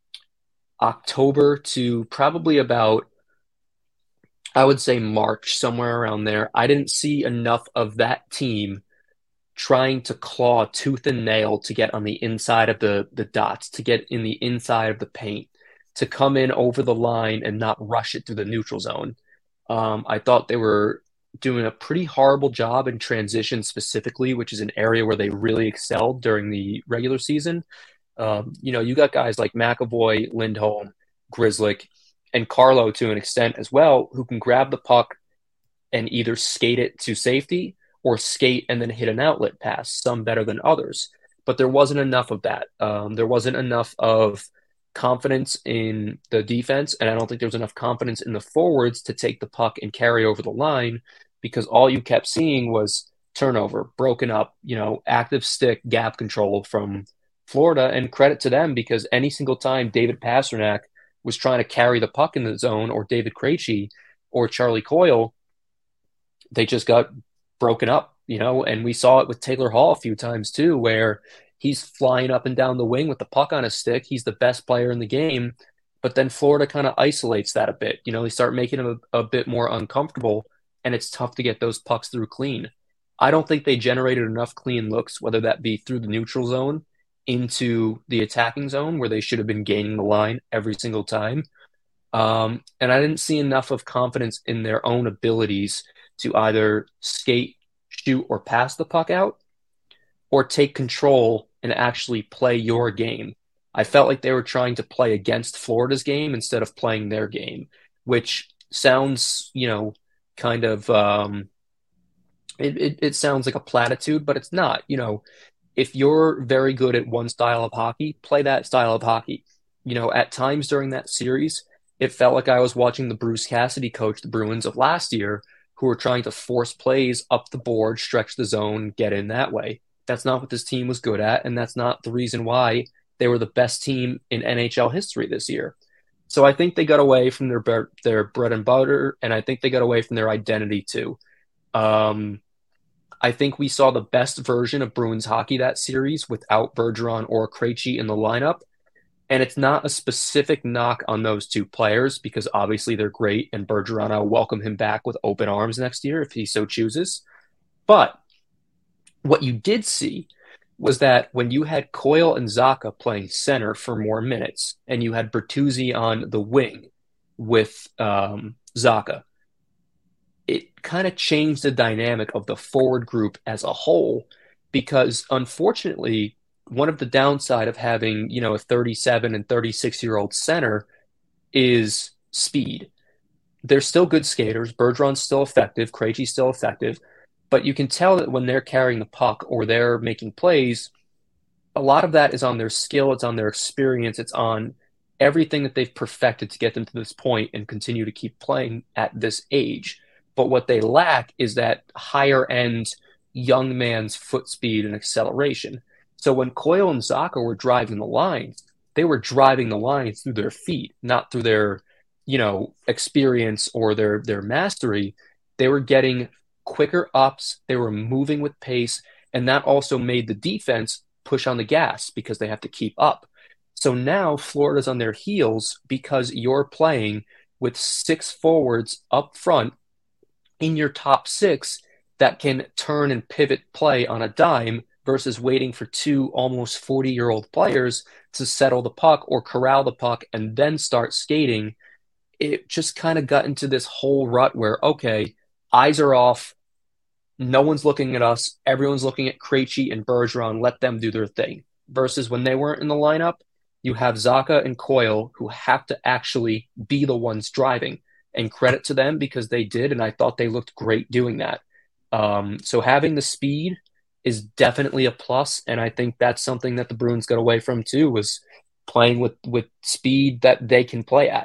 October to probably about, I would say March, somewhere around there. I didn't see enough of that team trying to claw tooth and nail to get on the inside of the, the dots, to get in the inside of the paint, to come in over the line and not rush it through the neutral zone. Um, I thought they were doing a pretty horrible job in transition specifically, which is an area where they really excelled during the regular season. Um, you know, you got guys like McAvoy, Lindholm, Grzelcyk, and Carlo to an extent as well, who can grab the puck and either skate it to safety or skate and then hit an outlet pass, some better than others. But there wasn't enough of that. Um, there wasn't enough of confidence in the defense, and I don't think there was enough confidence in the forwards to take the puck and carry over the line because all you kept seeing was turnover, broken up, you know, active stick gap control from Florida. And credit to them because any single time David Pastrnak was trying to carry the puck in the zone or David Krejci or Charlie Coyle, they just got broken up, you know, and we saw it with Taylor Hall a few times too, where he's flying up and down the wing with the puck on his stick. He's the best player in the game, but then Florida kind of isolates that a bit. You know, they start making him a, a bit more uncomfortable, and it's tough to get those pucks through clean. I don't think they generated enough clean looks, whether that be through the neutral zone into the attacking zone where they should have been gaining the line every single time. Um, and I didn't see enough of confidence in their own abilities to either skate, shoot, or pass the puck out or take control and actually play your game. I felt like they were trying to play against Florida's game instead of playing their game, which sounds, you know, kind of, um, it, it, it sounds like a platitude, but it's not. You know, if you're very good at one style of hockey, play that style of hockey. You know, at times during that series, it felt like I was watching the Bruce Cassidy coach the Bruins of last year, who were trying to force plays up the board, stretch the zone, get in that way. That's not what this team was good at, and that's not the reason why they were the best team in N H L history this year. So I think they got away from their their bread and butter, and I think they got away from their identity too. Um, I think we saw the best version of Bruins hockey that series without Bergeron or Krejci in the lineup. And it's not a specific knock on those two players because obviously they're great, and Bergeron, I'll welcome him back with open arms next year if he so chooses. But what you did see was that when you had Coyle and Zacha playing center for more minutes, and you had Bertuzzi on the wing with um, Zacha, it kind of changed the dynamic of the forward group as a whole because, unfortunately, one of the downside of having, you know, a thirty-seven and thirty-six year old center is speed. They're still good skaters. Bergeron's still effective. Krejci's still effective. But you can tell that when they're carrying the puck or they're making plays, a lot of that is on their skill. It's on their experience. It's on everything that they've perfected to get them to this point and continue to keep playing at this age. But what they lack is that higher end young man's foot speed and acceleration. So when Coyle and Zaka were driving the lines, they were driving the lines through their feet, not through their, you know, experience or their their mastery. They were getting quicker ups, they were moving with pace, and that also made the defense push on the gas because they have to keep up. So now Florida's on their heels because you're playing with six forwards up front in your top six that can turn and pivot play on a dime versus waiting for two almost forty year old players to settle the puck or corral the puck and then start skating. It just kind of got into this whole rut where, okay, eyes are off. No one's looking at us. Everyone's looking at Krejci and Bergeron. Let them do their thing. Versus when they weren't in the lineup, you have Zaka and Coyle who have to actually be the ones driving. And credit to them because they did, and I thought they looked great doing that. Um, so having the speed is definitely a plus, and I think that's something that the Bruins got away from too, was playing with with speed that they can play at.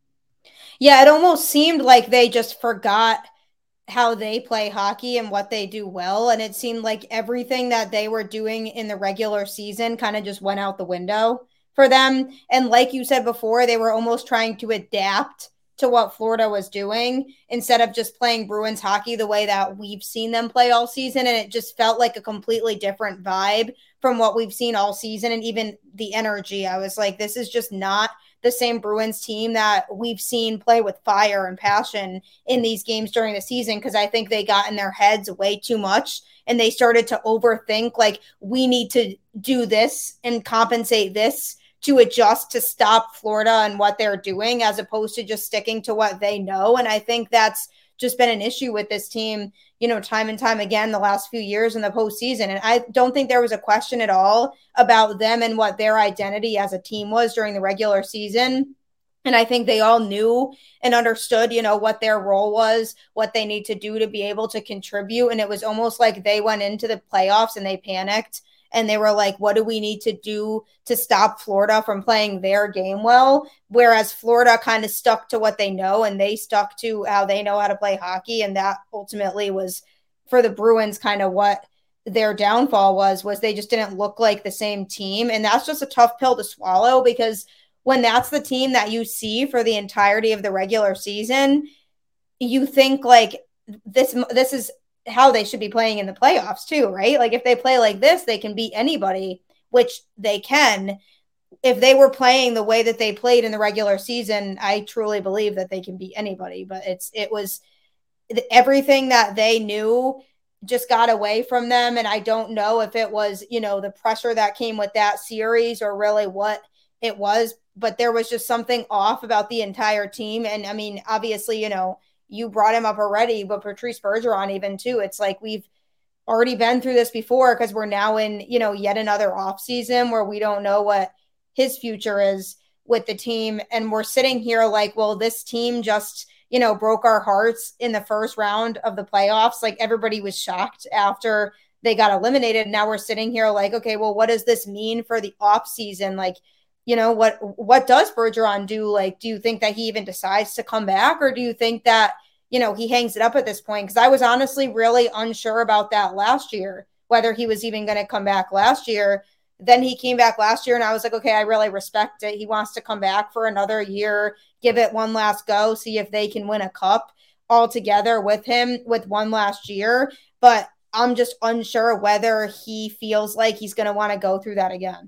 Yeah, it almost seemed like they just forgot how they play hockey and what they do well. And it seemed like everything that they were doing in the regular season kind of just went out the window for them. And like you said before, they were almost trying to adapt to what Florida was doing instead of just playing Bruins hockey the way that we've seen them play all season. And it just felt like a completely different vibe from what we've seen all season. And even the energy, I was like, this is just not the same Bruins team that we've seen play with fire and passion in these games during the season. Cause I think they got in their heads way too much and they started to overthink, like, we need to do this and compensate this to adjust to stop Florida and what they're doing, as opposed to just sticking to what they know. And I think that's just been an issue with this team, you know, time and time again, the last few years in the postseason. And I don't think there was a question at all about them and what their identity as a team was during the regular season. And I think they all knew and understood, you know, what their role was, what they need to do to be able to contribute. And it was almost like they went into the playoffs and they panicked. And they were like, what do we need to do to stop Florida from playing their game well? Whereas Florida kind of stuck to what they know and they stuck to how they know how to play hockey. And that ultimately was, for the Bruins, kind of what their downfall was, was they just didn't look like the same team. And that's just a tough pill to swallow, because when that's the team that you see for the entirety of the regular season, you think like this, this is how they should be playing in the playoffs too, right? Like if they play like this, they can beat anybody, which they can. If they were playing the way that they played in the regular season, I truly believe that they can beat anybody. But it's it was everything that they knew just got away from them. And I don't know if it was, you know, the pressure that came with that series or really what it was, but there was just something off about the entire team. And I mean, obviously, you know, you brought him up already, but Patrice Bergeron even too. It's like we've already been through this before, because we're now in, you know, yet another off season where we don't know what his future is with the team. And we're sitting here like, well, this team just, you know, broke our hearts in the first round of the playoffs. Like everybody was shocked after they got eliminated. Now we're sitting here like, okay, well, what does this mean for the off season? Like, you know, what, what does Bergeron do? Like, do you think that he even decides to come back, or do you think that, you know, he hangs it up at this point? Because I was honestly really unsure about that last year, whether he was even going to come back last year. Then he came back last year and I was like, okay, I really respect it. He wants to come back for another year, give it one last go, see if they can win a cup all together with him with one last year. But I'm just unsure whether he feels like he's going to want to go through that again.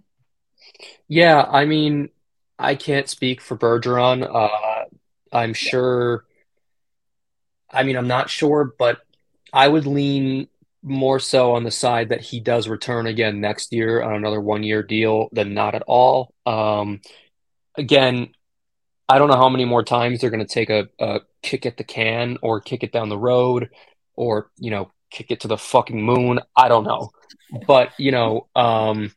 Yeah, I mean, I can't speak for Bergeron. Uh, I'm sure. I mean, I'm not sure, but I would lean more so on the side that he does return again next year on another one year deal than not at all. Um, again, I don't know how many more times they're going to take a, a kick at the can or kick it down the road or, you know, kick it to the fucking moon. I don't know. But, you know, um,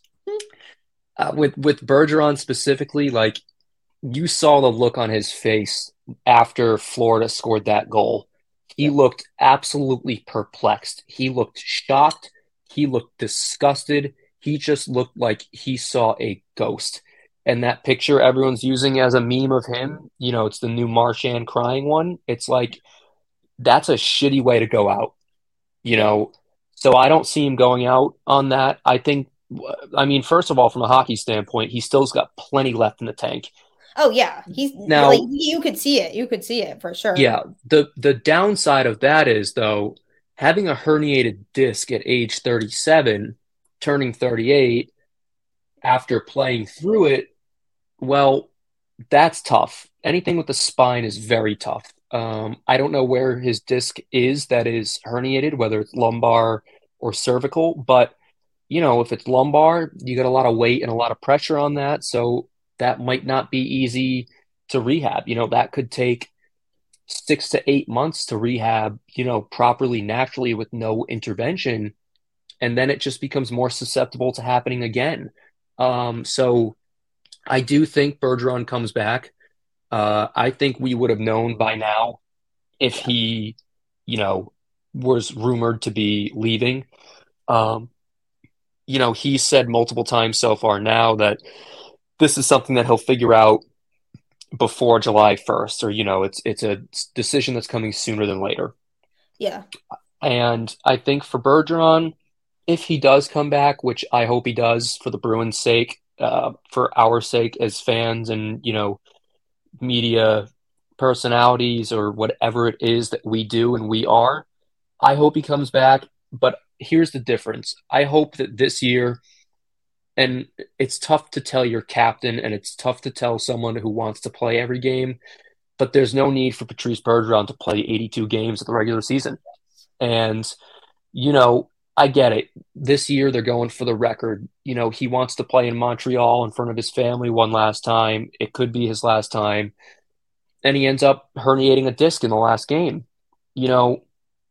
uh, with, with Bergeron specifically, like you saw the look on his face after Florida scored that goal. He Yep. looked absolutely perplexed. He looked shocked. He looked disgusted. He just looked like he saw a ghost. And that picture everyone's using as a meme of him, you know, it's the new Marchand crying one. It's like, that's a shitty way to go out, you Yeah. know? So I don't see him going out on that. I think I mean, first of all, from a hockey standpoint, he still's got plenty left in the tank. Oh yeah, he's like Now, you could see it. You could see it for sure. yeah, the the downside of that is though, having a herniated disc at age thirty-seven, turning thirty-eight after playing through it, well, that's tough. Anything with the spine is very tough. Um, I don't know where his disc is that is herniated, whether it's lumbar or cervical, but you know, if it's lumbar, you got a lot of weight and a lot of pressure on that, so that might not be easy to rehab. You know, that could take six to eight months to rehab, you know, properly, naturally with no intervention. And then it just becomes more susceptible to happening again. Um, so I do think Bergeron comes back. Uh, I think we would have known by now if Yeah. he, you know, was rumored to be leaving. Um, you know, he said multiple times so far now that this is something that he'll figure out before July first, or, you know, it's it's a decision that's coming sooner than later. Yeah. And I think for Bergeron, if he does come back, which I hope he does for the Bruins' sake, uh, for our sake as fans and, you know, media personalities or whatever it is that we do and we are, I hope he comes back. But here's the difference. I hope that this year, and it's tough to tell your captain and it's tough to tell someone who wants to play every game, but there's no need for Patrice Bergeron to play eighty-two games of the regular season. And, you know, I get it. This year they're going for the record. You know, he wants to play in Montreal in front of his family one last time. It could be his last time. And he ends up herniating a disc in the last game. You know,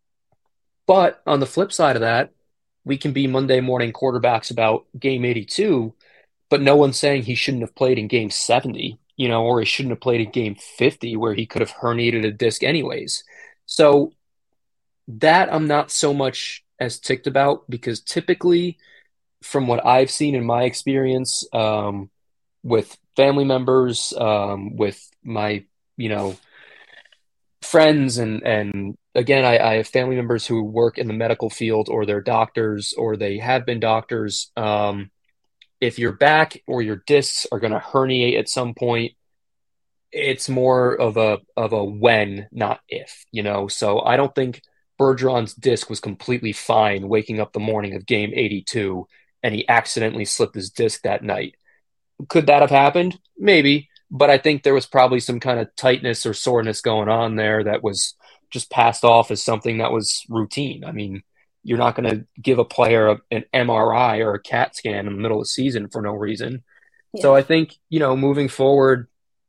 but on the flip side of that, we can be Monday morning quarterbacks about game eighty-two, but no one's saying he shouldn't have played in game seventy, you know, or he shouldn't have played in game fifty where he could have herniated a disc anyways. So that I'm not so much as ticked about because typically, from what I've seen in my experience, um, with family members, um, with my, you know, friends, and and again, I, I have family members who work in the medical field or they're doctors or they have been doctors. Um, if your back or your discs are going to herniate at some point, it's more of a of a when, not if, you know. So I don't think Bergeron's disc was completely fine waking up the morning of game eighty-two and he accidentally slipped his disc that night. Could that have happened? Maybe, but I think there was probably some kind of tightness or soreness going on there that was just passed off as something that was routine. I mean, you're not going to give a player an M R I or a CAT scan in the middle of the season for no reason. So Yeah. I think, you know, moving forward,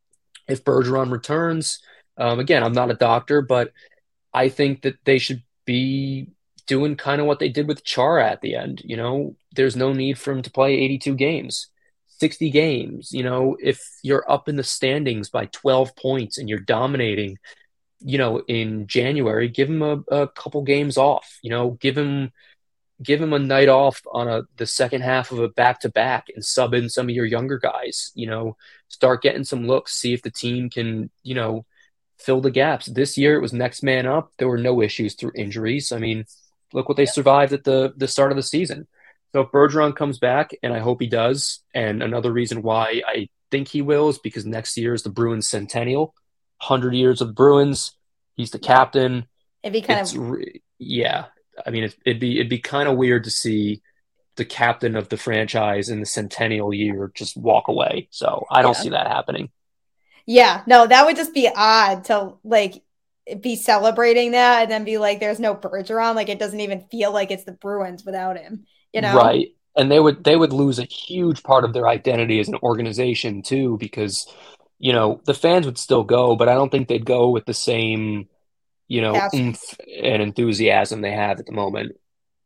if Bergeron returns, um, again, I'm not a doctor, but I think that they should be doing kind of what they did with Chara at the end. You know, there's no need for him to play eighty-two games, sixty games. You know, if you're up in the standings by twelve points and you're dominating, you know, in January, give him a, a couple games off. You know, give him give him a night off on a the second half of a back to back and sub in some of your younger guys. You know, start getting some looks, see if the team can, you know, fill the gaps. This year it was next man up. There were no issues through injuries. I mean, look what they survived at the the start of the season. So if Bergeron comes back, and I hope he does, and another reason why I think he will is because next year is the Bruins centennial, one hundred years of Bruins. He's the Yeah. captain. It'd be kind It's of yeah. I mean, it, it'd be it'd be kind of weird to see the captain of the franchise in the centennial year just walk away. So I don't yeah. see that happening. Yeah, no, that would just be odd to like be celebrating that and then be like, there's no Bergeron. Like it doesn't even feel like it's the Bruins without him, you know? Right. And they would they would lose a huge part of their identity as an organization too, because, you know, the fans would still go, but I don't think they'd go with the same, you know, Passion. oomph and enthusiasm they have at the moment.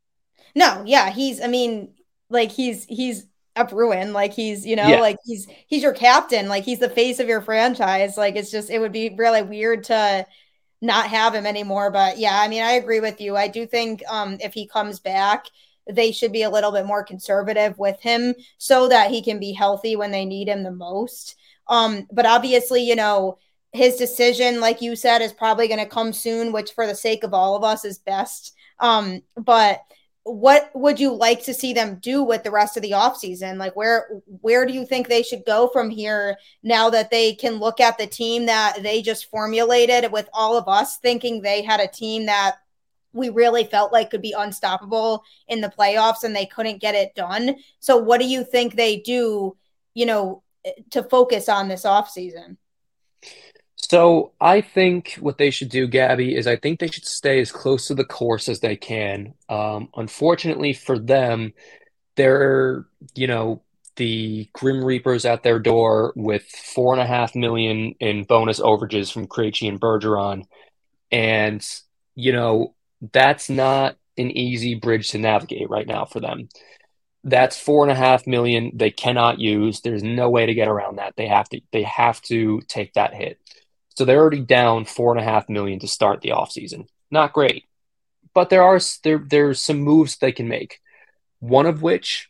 No, yeah, he's I mean, like he's he's a Bruin, like he's, you know, Yeah. like he's he's your captain, like he's the face of your franchise. Like it's just it would be really weird to not have him anymore. But yeah, I mean, I agree with you. I do think um if he comes back, they should be a little bit more conservative with him so that he can be healthy when they need him the most. Um, but obviously, you know, his decision, like you said, is probably going to come soon, which for the sake of all of us is best. Um, but what would you like to see them do with the rest of the offseason? Like where where do you think they should go from here now that they can look at the team that they just formulated, with all of us thinking they had a team that we really felt like could be unstoppable in the playoffs and they couldn't get it done. So what do you think they do, you know, to focus on this offseason? So I think what they should do, Gabby, is I think they should stay as close to the course as they can. Um, unfortunately for them, they're, you know, the Grim Reapers at their door with four and a half million in bonus overages from Krejci and Bergeron. And, you know, that's not an easy bridge to navigate right now for them. That's four and a half million they cannot use. There's no way to get around that. They have to they have to take that hit. So they're already down four and a half million to start the offseason. Not great. But there are there there's some moves they can make. One of which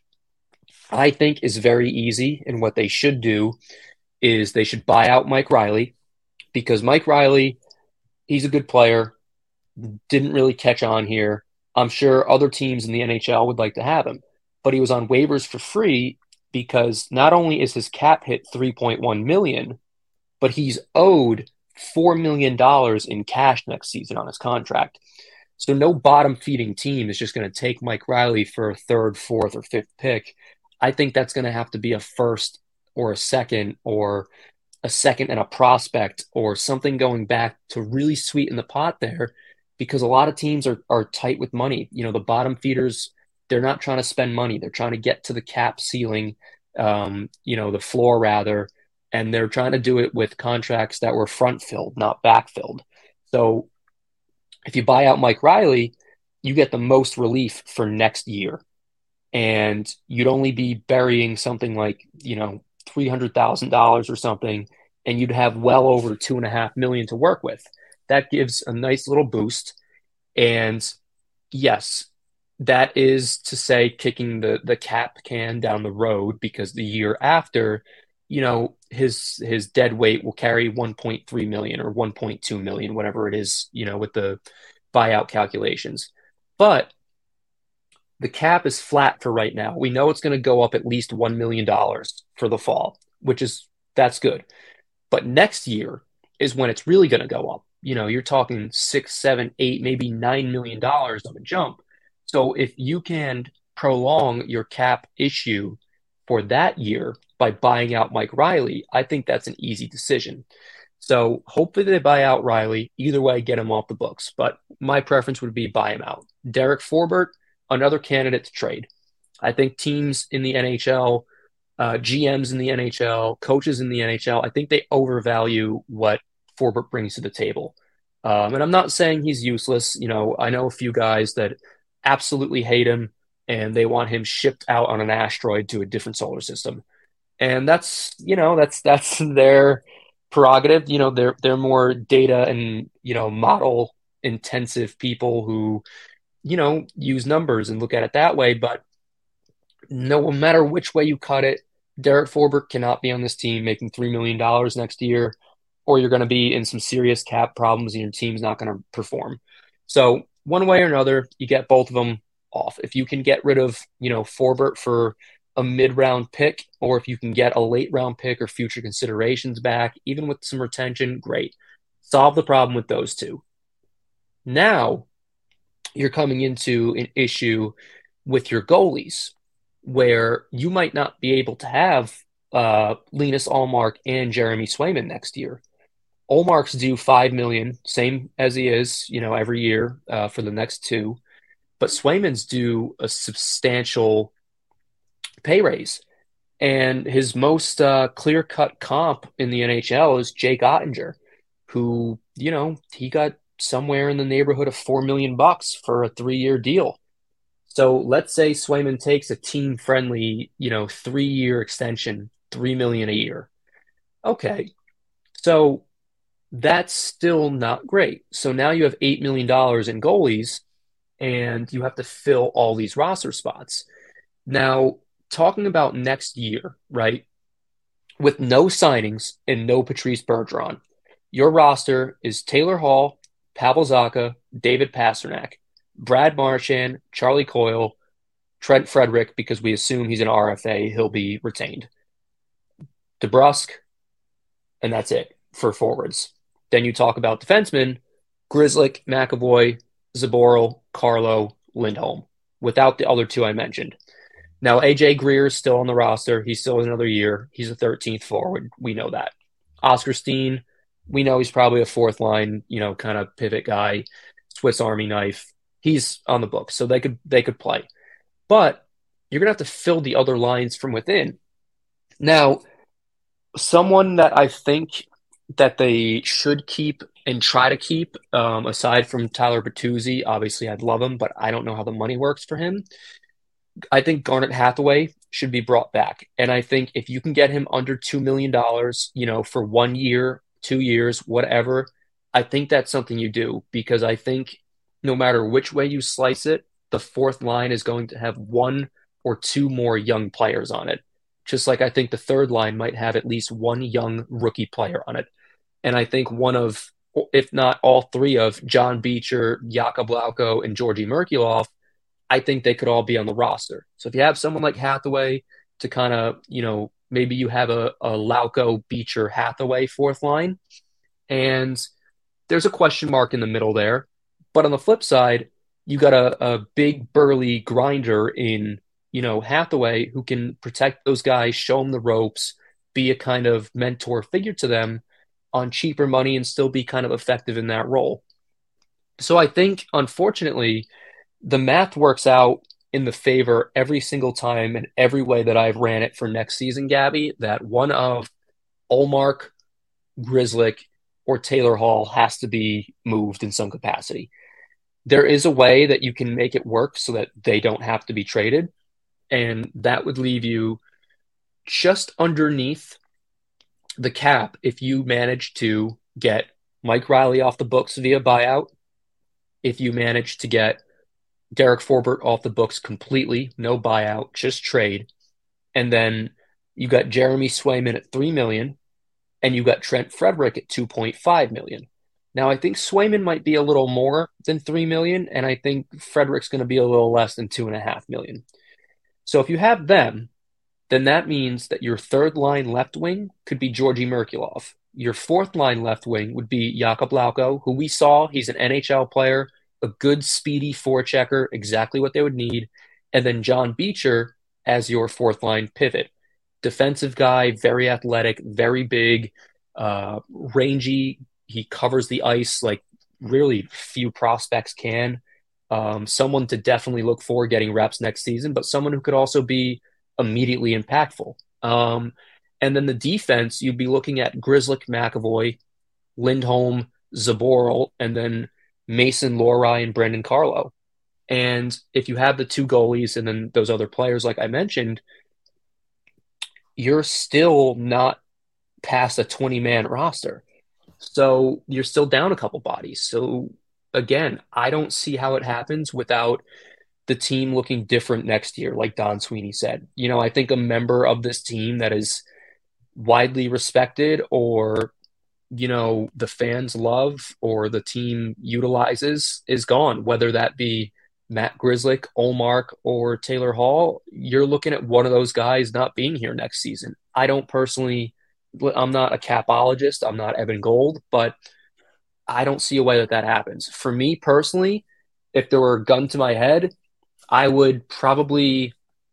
I think is very easy, and what they should do is they should buy out Mike Riley, because Mike Riley, he's a good player, didn't really catch on here. I'm sure other teams in the N H L would like to have him, but he was on waivers for free because not only is his cap hit three point one million dollars, but he's owed four million dollars in cash next season on his contract. So no bottom feeding team is just going to take Mike Riley for a third, fourth, or fifth pick. I think that's going to have to be a first or a second or a second and a prospect or something going back to really sweeten the pot there, because a lot of teams are, are tight with money. You know, the bottom feeders, they're not trying to spend money. They're trying to get to the cap ceiling, um, you know, the floor rather, and they're trying to do it with contracts that were front filled, not back filled. So if you buy out Mike Riley, you get the most relief for next year. And you'd only be burying something like, you know, three hundred thousand dollars or something, and you'd have well over two and a half million to work with. That gives a nice little boost. And yes, that is to say kicking the, the cap can down the road, because the year after, you know, his his dead weight will carry one point three million or one point two million, whatever it is, you know, with the buyout calculations. But the cap is flat for right now. We know it's going to go up at least one million dollars for the fall, which is, that's good. But next year is when it's really going to go up. You know, you're talking six, seven, eight, maybe nine million dollars of a jump. So if you can prolong your cap issue for that year by buying out Mike Riley, I think that's an easy decision. So hopefully they buy out Riley. Either way, get him off the books. But my preference would be buy him out. Derek Forbort, another candidate to trade. I think teams in the N H L, uh, G Ms in the N H L, coaches in the N H L, I think they overvalue what Forbort brings to the table. Um, and I'm not saying he's useless. You know, I know a few guys that absolutely hate him and they want him shipped out on an asteroid to a different solar system. And that's, you know, that's that's their prerogative. You know, they're they're more data and, you know, model intensive people who, you know, use numbers and look at it that way. But no matter which way you cut it, Derek Forbort cannot be on this team making three million dollars next year, or you're going to be in some serious cap problems and your team's not going to perform. So one way or another, you get both of them off. If you can get rid of, you know, Forbort for a mid-round pick, or if you can get a late-round pick or future considerations back, even with some retention, great. Solve the problem with those two. Now, you're coming into an issue with your goalies where you might not be able to have uh, Linus Ullmark and Jeremy Swayman next year. Ullmark's due five million dollars, same as he is, you know, every year uh, for the next two. But Swayman's due a substantial pay raise. And his most uh, clear-cut comp in the N H L is Jake Ottinger, who, you know, he got somewhere in the neighborhood of four million bucks for a three-year deal. So let's say Swayman takes a team-friendly, you know, three-year extension, three million a year. Okay, so that's still not great. So now you have eight million dollars in goalies, and you have to fill all these roster spots. Now, talking about next year, right, with no signings and no Patrice Bergeron, your roster is Taylor Hall, Pavel Zacha, David Pastrnak. Brad Marchand, Charlie Coyle, Trent Frederick, because we assume he's an R F A, he'll be retained. DeBrusque, and that's it for forwards. Then you talk about defensemen, Grzelcyk, McAvoy, Zboril, Carlo, Lindholm, without the other two I mentioned. Now, A J Greer is still on the roster. He still has another year. He's a thirteenth forward. We know that. Oscar Steen, we know he's probably a fourth line, you know, kind of pivot guy, Swiss Army knife. He's on the books, so they could they could play. But you're gonna have to fill the other lines from within. Now, someone that I think that they should keep and try to keep, um, aside from Tyler Bertuzzi, obviously I'd love him, but I don't know how the money works for him. I think Garnet Hathaway should be brought back. And I think if you can get him under two million dollars, you know, for one year, two years, whatever, I think that's something you do because I think no matter which way you slice it, the fourth line is going to have one or two more young players on it. Just like I think the third line might have at least one young rookie player on it. And I think one of, if not all three of John Beecher, Jakub Lauko, and Georgi Merkulov, I think they could all be on the roster. So if you have someone like Hathaway to kind of, you know, maybe you have a, a Lauko, Beecher, Hathaway fourth line, and there's a question mark in the middle there. But on the flip side, you got a, a big burly grinder in, you know, Hathaway who can protect those guys, show them the ropes, be a kind of mentor figure to them on cheaper money and still be kind of effective in that role. So I think, unfortunately, the math works out in the favor every single time and every way that I've ran it for next season, Gabby, that one of Ullmark, Grzelcyk, or Taylor Hall has to be moved in some capacity. There is a way that you can make it work so that they don't have to be traded, and that would leave you just underneath the cap if you manage to get Mike Riley off the books via buyout, if you manage to get Derek Forbort off the books completely, no buyout, just trade, and then you got Jeremy Swayman at three million dollars, and you got Trent Frederick at two point five million dollars. Now, I think Swayman might be a little more than three million dollars, and I think Frederick's going to be a little less than two point five million dollars. So if you have them, then that means that your third line left wing could be Georgi Merkulov. Your fourth line left wing would be Jakub Lauko, who we saw, he's an N H L player, a good speedy forechecker, exactly what they would need. And then John Beecher as your fourth line pivot. Defensive guy, very athletic, very big, uh, rangy. He covers the ice like really few prospects can. Um, someone to definitely look for getting reps next season, but someone who could also be immediately impactful. Um, and then the defense, you'd be looking at Grzelcyk, McAvoy, Lindholm, Zboril, and then Mason Lohrei and Brandon Carlo. And if you have the two goalies and then those other players, like I mentioned, you're still not past a twenty-man roster. So you're still down a couple bodies. So again, I don't see how it happens without the team looking different next year, like Don Sweeney said. You know, I think a member of this team that is widely respected or, you know, the fans love or the team utilizes is gone, whether that be Matt Grzelcyk, Ullmark, or Taylor Hall. You're looking at one of those guys not being here next season. I don't personally, I'm not a capologist, I'm not Evan Gold, but I don't see a way that that happens. For me personally, if there were a gun to my head, I would probably,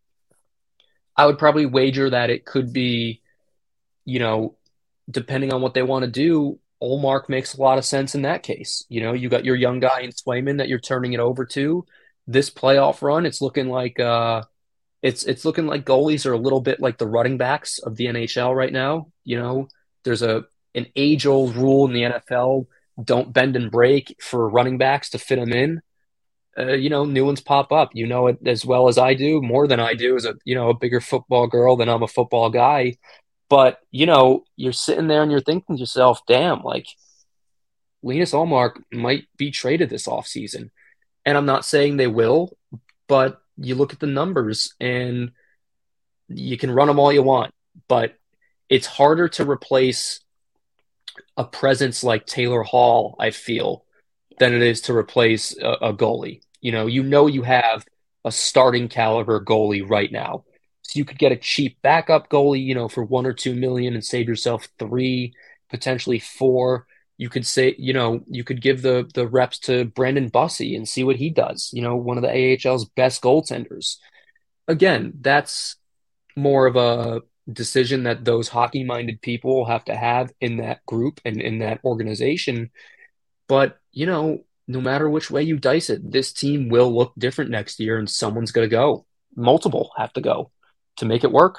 I would probably wager that it could be, you know, depending on what they want to do, Ullmark makes a lot of sense in that case. You know, you got your young guy in Swayman that you're turning it over to. This playoff run, it's looking like uh, it's it's looking like goalies are a little bit like the running backs of the N H L right now. You know, there's a an age old rule in the N F L: don't bend and break for running backs to fit them in. Uh, you know, new ones pop up. You know it as well as I do, more than I do as a you know a bigger football girl than I'm a football guy. But, you know, you're sitting there and you're thinking to yourself, damn, like Linus Ullmark might be traded this offseason. And I'm not saying they will, but you look at the numbers and you can run them all you want. But it's harder to replace a presence like Taylor Hall, I feel, than it is to replace a, a goalie. You know, you know you have a starting caliber goalie right now. So you could get a cheap backup goalie, you know, for one or two million and save yourself three, potentially four. You could say, you know, you could give the the reps to Brandon Bussey and see what he does. You know, one of the A H L's best goaltenders. Again, that's more of a decision that those hockey-minded people have to have in that group and in that organization. But, you know, no matter which way you dice it, this team will look different next year and someone's going to go. Multiple have to go to make it work.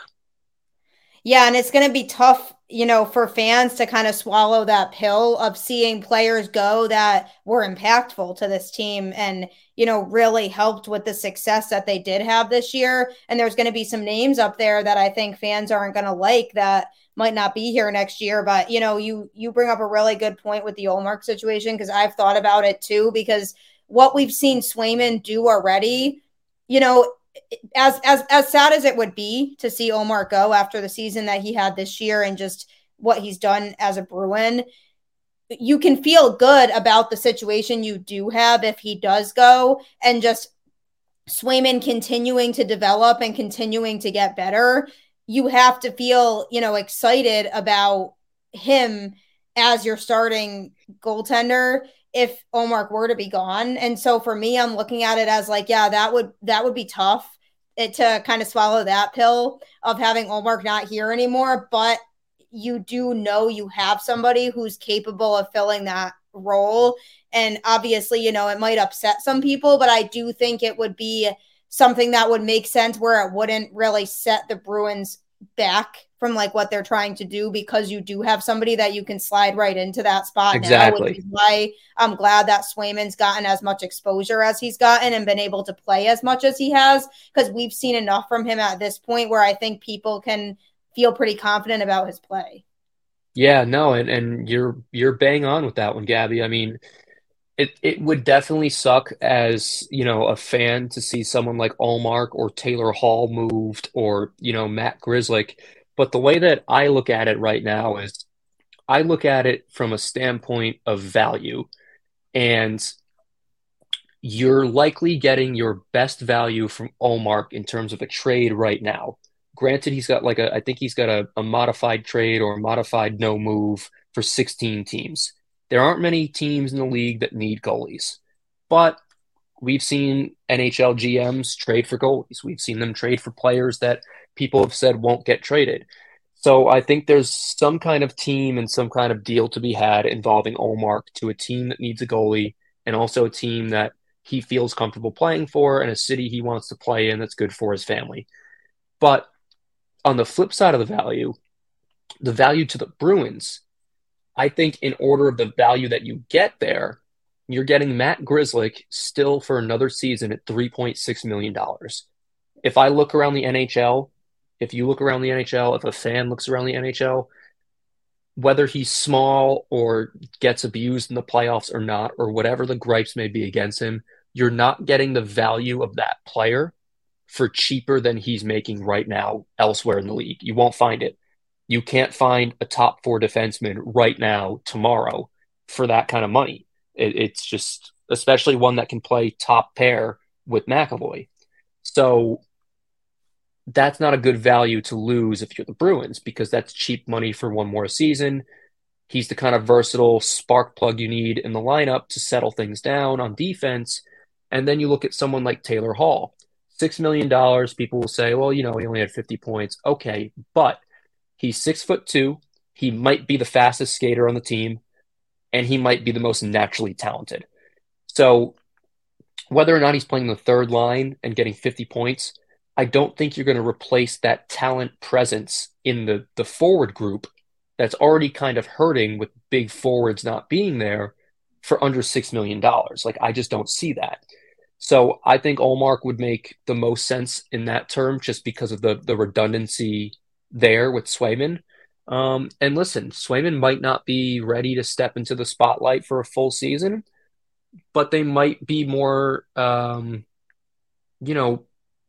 Yeah, and it's going to be tough, you know, for fans to kind of swallow that pill of seeing players go that were impactful to this team and, you know, really helped with the success that they did have this year. And there's going to be some names up there that I think fans aren't going to like that might not be here next year. But, you know, you you bring up a really good point with the Ullmark situation because I've thought about it too, because what we've seen Swayman do already, you know, as as as sad as it would be to see Ullmark go after the season that he had this year and just what he's done as a Bruin, you can feel good about the situation you do have if he does go, and just Swayman continuing to develop and continuing to get better. You have to feel, you know, excited about him as your starting goaltender if Ullmark were to be gone. And so for me, I'm looking at it as like, yeah, that would that would be tough it, to kind of swallow that pill of having Ullmark not here anymore. But you do know you have somebody who's capable of filling that role. And obviously, you know, it might upset some people, but I do think it would be something that would make sense where it wouldn't really set the Bruins back from like what they're trying to do, because you do have somebody that you can slide right into that spot now, which Exactly. is why I'm glad that Swayman's gotten as much exposure as he's gotten and been able to play as much as he has, because we've seen enough from him at this point where I think people can feel pretty confident about his play. Yeah, no, and, and you're you're bang on with that one, Gabby. I mean, it, it would definitely suck as, you know, a fan to see someone like Allmark or Taylor Hall moved or, you know, Matt Grzelcyk. But the way that I look at it right now is I look at it from a standpoint of value. And you're likely getting your best value from Allmark in terms of a trade right now. Granted, he's got like a, I think he's got a, a modified trade or a modified no move for sixteen teams. There aren't many teams in the league that need goalies, but we've seen N H L G Ms trade for goalies. We've seen them trade for players that people have said won't get traded. So I think there's some kind of team and some kind of deal to be had involving Allmark to a team that needs a goalie and also a team that he feels comfortable playing for and a city he wants to play in that's good for his family. But on the flip side of the value, the value to the Bruins, I think in order of the value that you get there, you're getting Matt Grzelcyk still for another season at three point six million dollars. If I look around the N H L, if you look around the N H L, if a fan looks around the N H L, whether he's small or gets abused in the playoffs or not, or whatever the gripes may be against him, you're not getting the value of that player for cheaper than he's making right now elsewhere in the league. You won't find it. You can't find a top four defenseman right now, tomorrow, for that kind of money. It, it's just, especially one that can play top pair with McAvoy. So that's not a good value to lose if you're the Bruins, because that's cheap money for one more season. He's the kind of versatile spark plug you need in the lineup to settle things down on defense. And then you look at someone like Taylor Hall, six million dollars. People will say, well, you know, he only had fifty points. Okay, but he's six foot two. He might be the fastest skater on the team, and he might be the most naturally talented. So whether or not he's playing the third line and getting fifty points, I don't think you're going to replace that talent presence in the, the forward group that's already kind of hurting with big forwards not being there for under six million dollars. Like, I just don't see that. So I think Allmark would make the most sense in that term just because of the, the redundancy there with Swayman. Um, and listen, Swayman might not be ready to step into the spotlight for a full season, but they might be more, um, you know,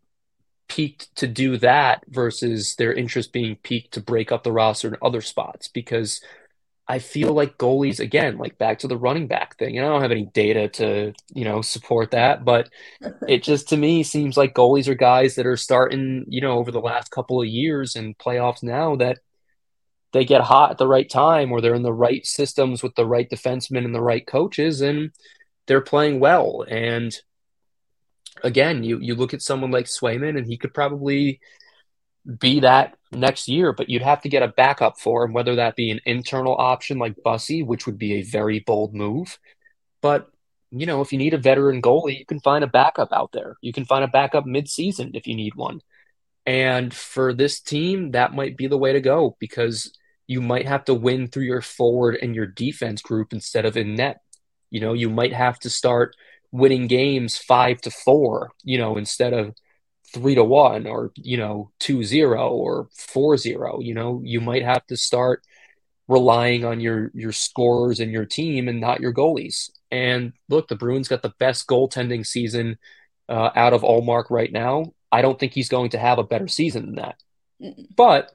peaked to do that versus their interest being peaked to break up the roster in other spots. Because I feel like goalies, again, like back to the running back thing, and I don't have any data to, you know, support that, but it just to me seems like goalies are guys that are starting, you know, over the last couple of years and playoffs now that they get hot at the right time or they're in the right systems with the right defensemen and the right coaches and they're playing well. And again, you you look at someone like Swayman and he could probably be that next year, but you'd have to get a backup for him, whether that be an internal option like Bussy, which would be a very bold move. But, you know, if you need a veteran goalie, you can find a backup out there. You can find a backup midseason if you need one. And for this team, that might be the way to go because you might have to win through your forward and your defense group instead of in net. You know, you might have to start winning games five to four, you know, instead of three to one or, you know, two zero or four zero. You know, you might have to start relying on your your scorers and your team and not your goalies. And look, the Bruins got the best goaltending season uh, out of Ullmark right now. I don't think he's going to have a better season than that. Mm-mm. But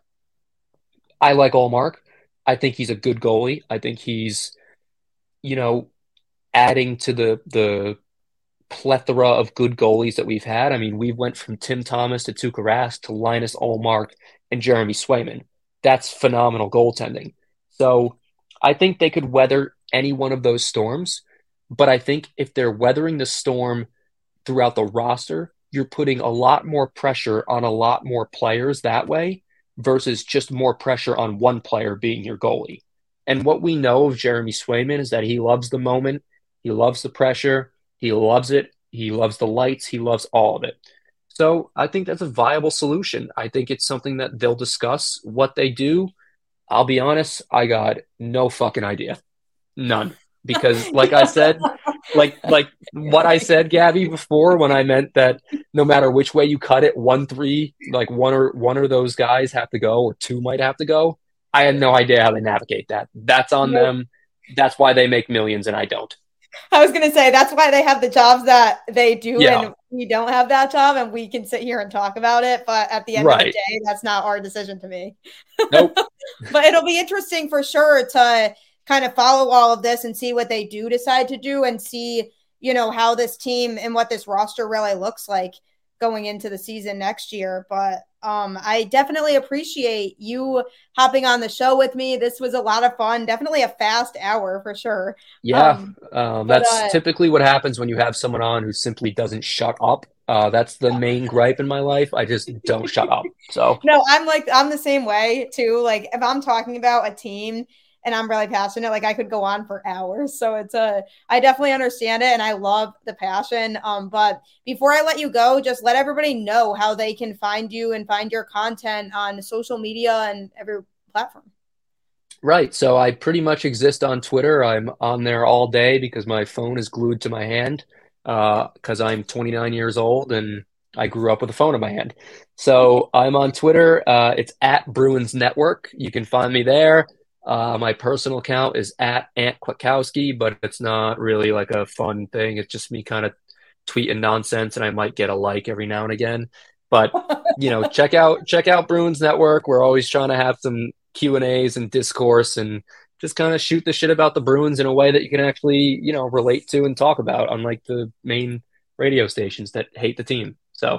I like Ullmark. I think he's a good goalie. I think he's, you know, adding to the the plethora of good goalies that we've had. I mean, we went from Tim Thomas to Tuukka Rask to Linus Ullmark and Jeremy Swayman. That's phenomenal goaltending. So I think they could weather any one of those storms. But I think if they're weathering the storm throughout the roster, you're putting a lot more pressure on a lot more players that way versus just more pressure on one player being your goalie. And what we know of Jeremy Swayman is that he loves the moment. He loves the pressure. He loves it. He loves the lights. He loves all of it. So I think that's a viable solution. I think it's something that they'll discuss. What they do, I'll be honest, I got no fucking idea. None. Because like I said, like like what I said, Gabby, before when I meant that no matter which way you cut it, one, three, like one or one of those guys have to go or two might have to go. I had no idea how they navigate that. That's on Nope. them. That's why they make millions and I don't. I was going to say that's why they have the jobs that they do, Yeah. and we don't have that job, and we can sit here and talk about it. But at the end of the Right. day, that's not our decision to make. Nope. But it'll be interesting for sure to kind of follow all of this and see what they do decide to do and see, you know, how this team and what this roster really looks like going into the season next year. But um, I definitely appreciate you hopping on the show with me. This was a lot of fun. Definitely a fast hour for sure. Yeah. Um, Um, but that's uh, typically what happens when you have someone on who simply doesn't shut up. Uh, that's the main gripe in my life. I just don't shut up. So no, I'm like, I'm the same way too. Like if I'm talking about a team and I'm really passionate, like I could go on for hours. So it's a, I definitely understand it and I love the passion. Um, but before I let you go, just let everybody know how they can find you and find your content on social media and every platform. right. So I pretty much exist on Twitter. I'm on there all day because my phone is glued to my hand uh, because I'm twenty-nine years old and I grew up with a phone in my hand. So I'm on Twitter. Uh, it's at Bruins Network. You can find me there. Uh, my personal account is at Ant Kwiatkowski, but it's not really like a fun thing. It's just me kind of tweeting nonsense, and I might get a like every now and again. But you know, check out check out Bruins Network. We're always trying to have some Q and A's and discourse, and just kind of shoot the shit about the Bruins in a way that you can actually, you know, relate to and talk about, unlike the main radio stations that hate the team. So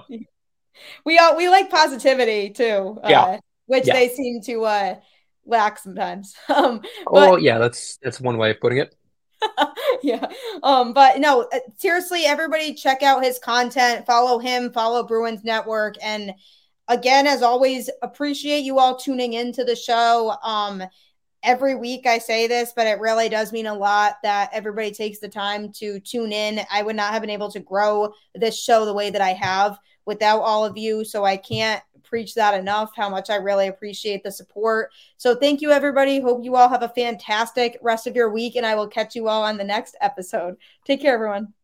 we all we like positivity too, uh, yeah, which yeah. they seem to uh, lack sometimes. Um, but Oh yeah, that's that's one way of putting it. yeah. Um, but no, uh, seriously, everybody check out his content, follow him, follow Bruins Network. And again, as always, appreciate you all tuning into the show. Um, every week I say this, but it really does mean a lot that everybody takes the time to tune in. I would not have been able to grow this show the way that I have without all of you. So I can't preach that enough, how much I really appreciate the support. So thank you, everybody. Hope you all have a fantastic rest of your week, and I will catch you all on the next episode. Take care, everyone.